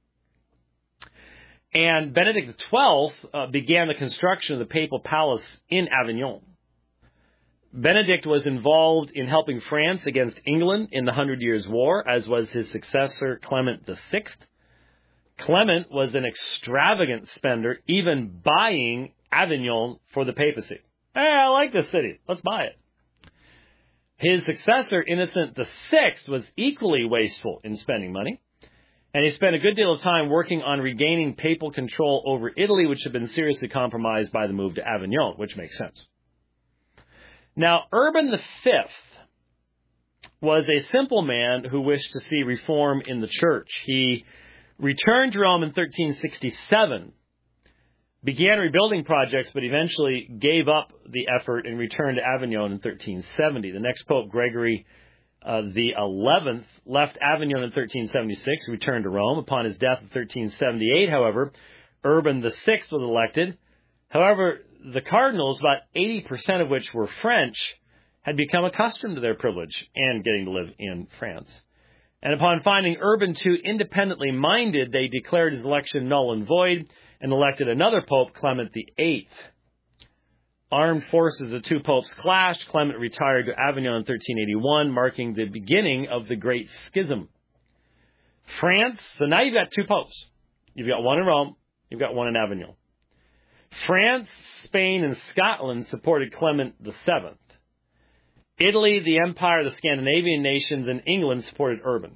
And Benedict the twelfth uh, began the construction of the papal palace in Avignon. Benedict was involved in helping France against England in the Hundred Years' War, as was his successor, Clement the sixth. Clement was an extravagant spender, even buying Avignon for the papacy. Hey, I like this city. Let's buy it. His successor, Innocent the sixth, was equally wasteful in spending money. And he spent a good deal of time working on regaining papal control over Italy, which had been seriously compromised by the move to Avignon, which makes sense. Now, Urban the fifth was a simple man who wished to see reform in the church. He returned to Rome in thirteen sixty-seven, began rebuilding projects, but eventually gave up the effort and returned to Avignon in thirteen seventy. The next Pope, Gregory uh, the eleventh, left Avignon in thirteen seventy-six, returned to Rome. Upon his death in thirteen seventy-eight, however, Urban the sixth was elected. However, the cardinals, about eighty percent of which were French, had become accustomed to their privilege and getting to live in France. And upon finding Urban too independently minded, they declared his election null and void and elected another pope, Clement the eighth. Armed forces of the two popes clashed. Clement retired to Avignon in thirteen eighty-one, marking the beginning of the Great Schism. France, so now you've got two popes. You've got one in Rome, you've got one in Avignon. France, Spain, and Scotland supported Clement the seventh. Italy, the Empire, the Scandinavian nations, and England supported Urban.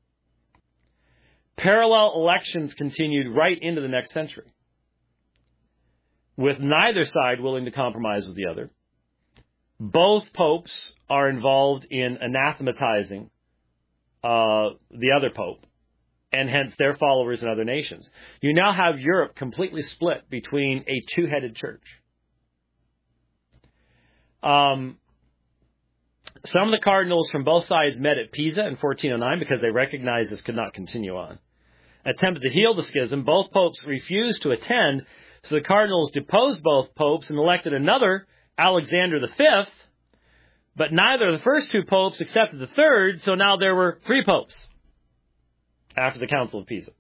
Parallel elections continued right into the next century, with neither side willing to compromise with the other. Both popes are involved in anathematizing uh, the other pope, and hence their followers in other nations. You now have Europe completely split between a two-headed church. Um, some of the cardinals from both sides met at Pisa in fourteen oh nine because they recognized this could not continue on. Attempted to heal the schism. Both popes refused to attend, so the cardinals deposed both popes and elected another, Alexander the fifth, but neither of the first two popes accepted the third, so now there were three popes after the Council of Pisa.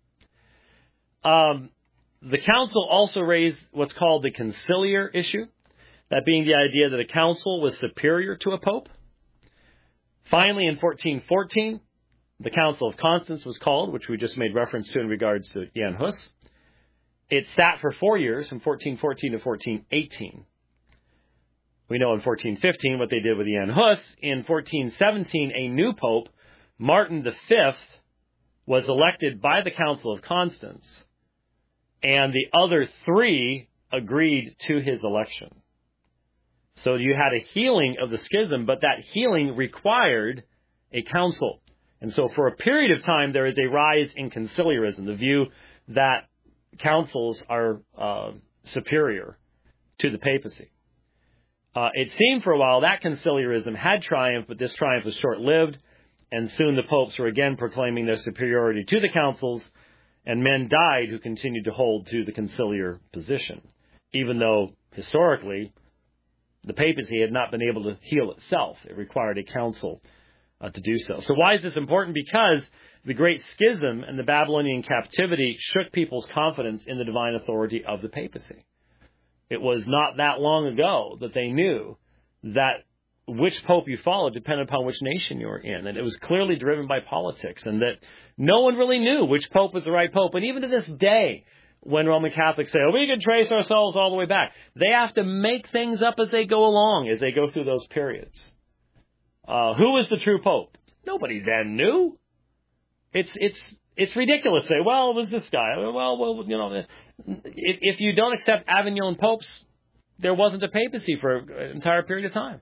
Um, the council also raised what's called the conciliar issue, that being the idea that a council was superior to a pope. Finally, in fourteen fourteen, the Council of Constance was called, which we just made reference to in regards to Jan Hus. It sat for four years, from fourteen fourteen to fourteen eighteen. We know in fourteen fifteen what they did with Jan Hus. In fourteen seventeen, a new pope, Martin the fifth, was elected by the Council of Constance, and the other three agreed to his election. So you had a healing of the schism, but that healing required a council. And so for a period of time, there is a rise in conciliarism, the view that councils are uh, superior to the papacy. Uh, it seemed for a while that conciliarism had triumphed, but this triumph was short-lived, and soon the popes were again proclaiming their superiority to the councils, and men died who continued to hold to the conciliar position, even though historically the papacy had not been able to heal itself. It required a council uh, to do so. So why is this important? Because the Great Schism and the Babylonian captivity shook people's confidence in the divine authority of the papacy. It was not that long ago that they knew that which pope you followed depended upon which nation you were in. And it was clearly driven by politics, and that no one really knew which pope was the right pope. And even to this day, when Roman Catholics say, oh, we can trace ourselves all the way back, they have to make things up as they go along, as they go through those periods. Uh, who was the true pope? Nobody then knew. It's it's it's ridiculous to say, well, it was this guy. Well, well, you know, if, if you don't accept Avignon popes, there wasn't a papacy for an entire period of time.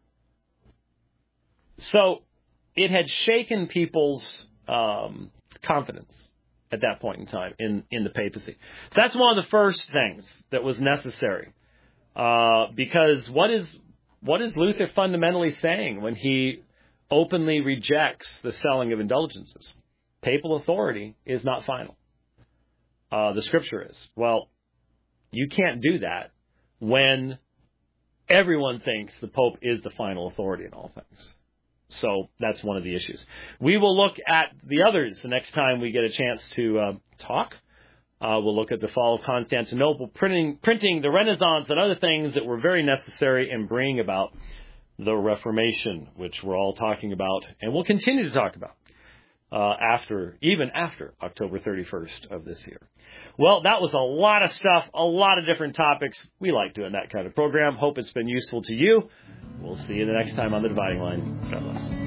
So it had shaken people's um, confidence at that point in time in, in the papacy. So that's one of the first things that was necessary. Uh, because what is what is Luther fundamentally saying when he openly rejects the selling of indulgences? Papal authority is not final. Uh, the scripture is. Well, you can't do that when everyone thinks the Pope is the final authority in all things. So that's one of the issues. We will look at the others the next time we get a chance to uh, talk. Uh, we'll look at the fall of Constantinople, printing, printing the Renaissance and other things that were very necessary in bringing about the Reformation, which we're all talking about and will continue to talk about uh, after, even after October thirty-first of this year. Well, that was a lot of stuff, a lot of different topics. We like doing that kind of program. Hope it's been useful to you. We'll see you the next time on The Dividing Line. God bless.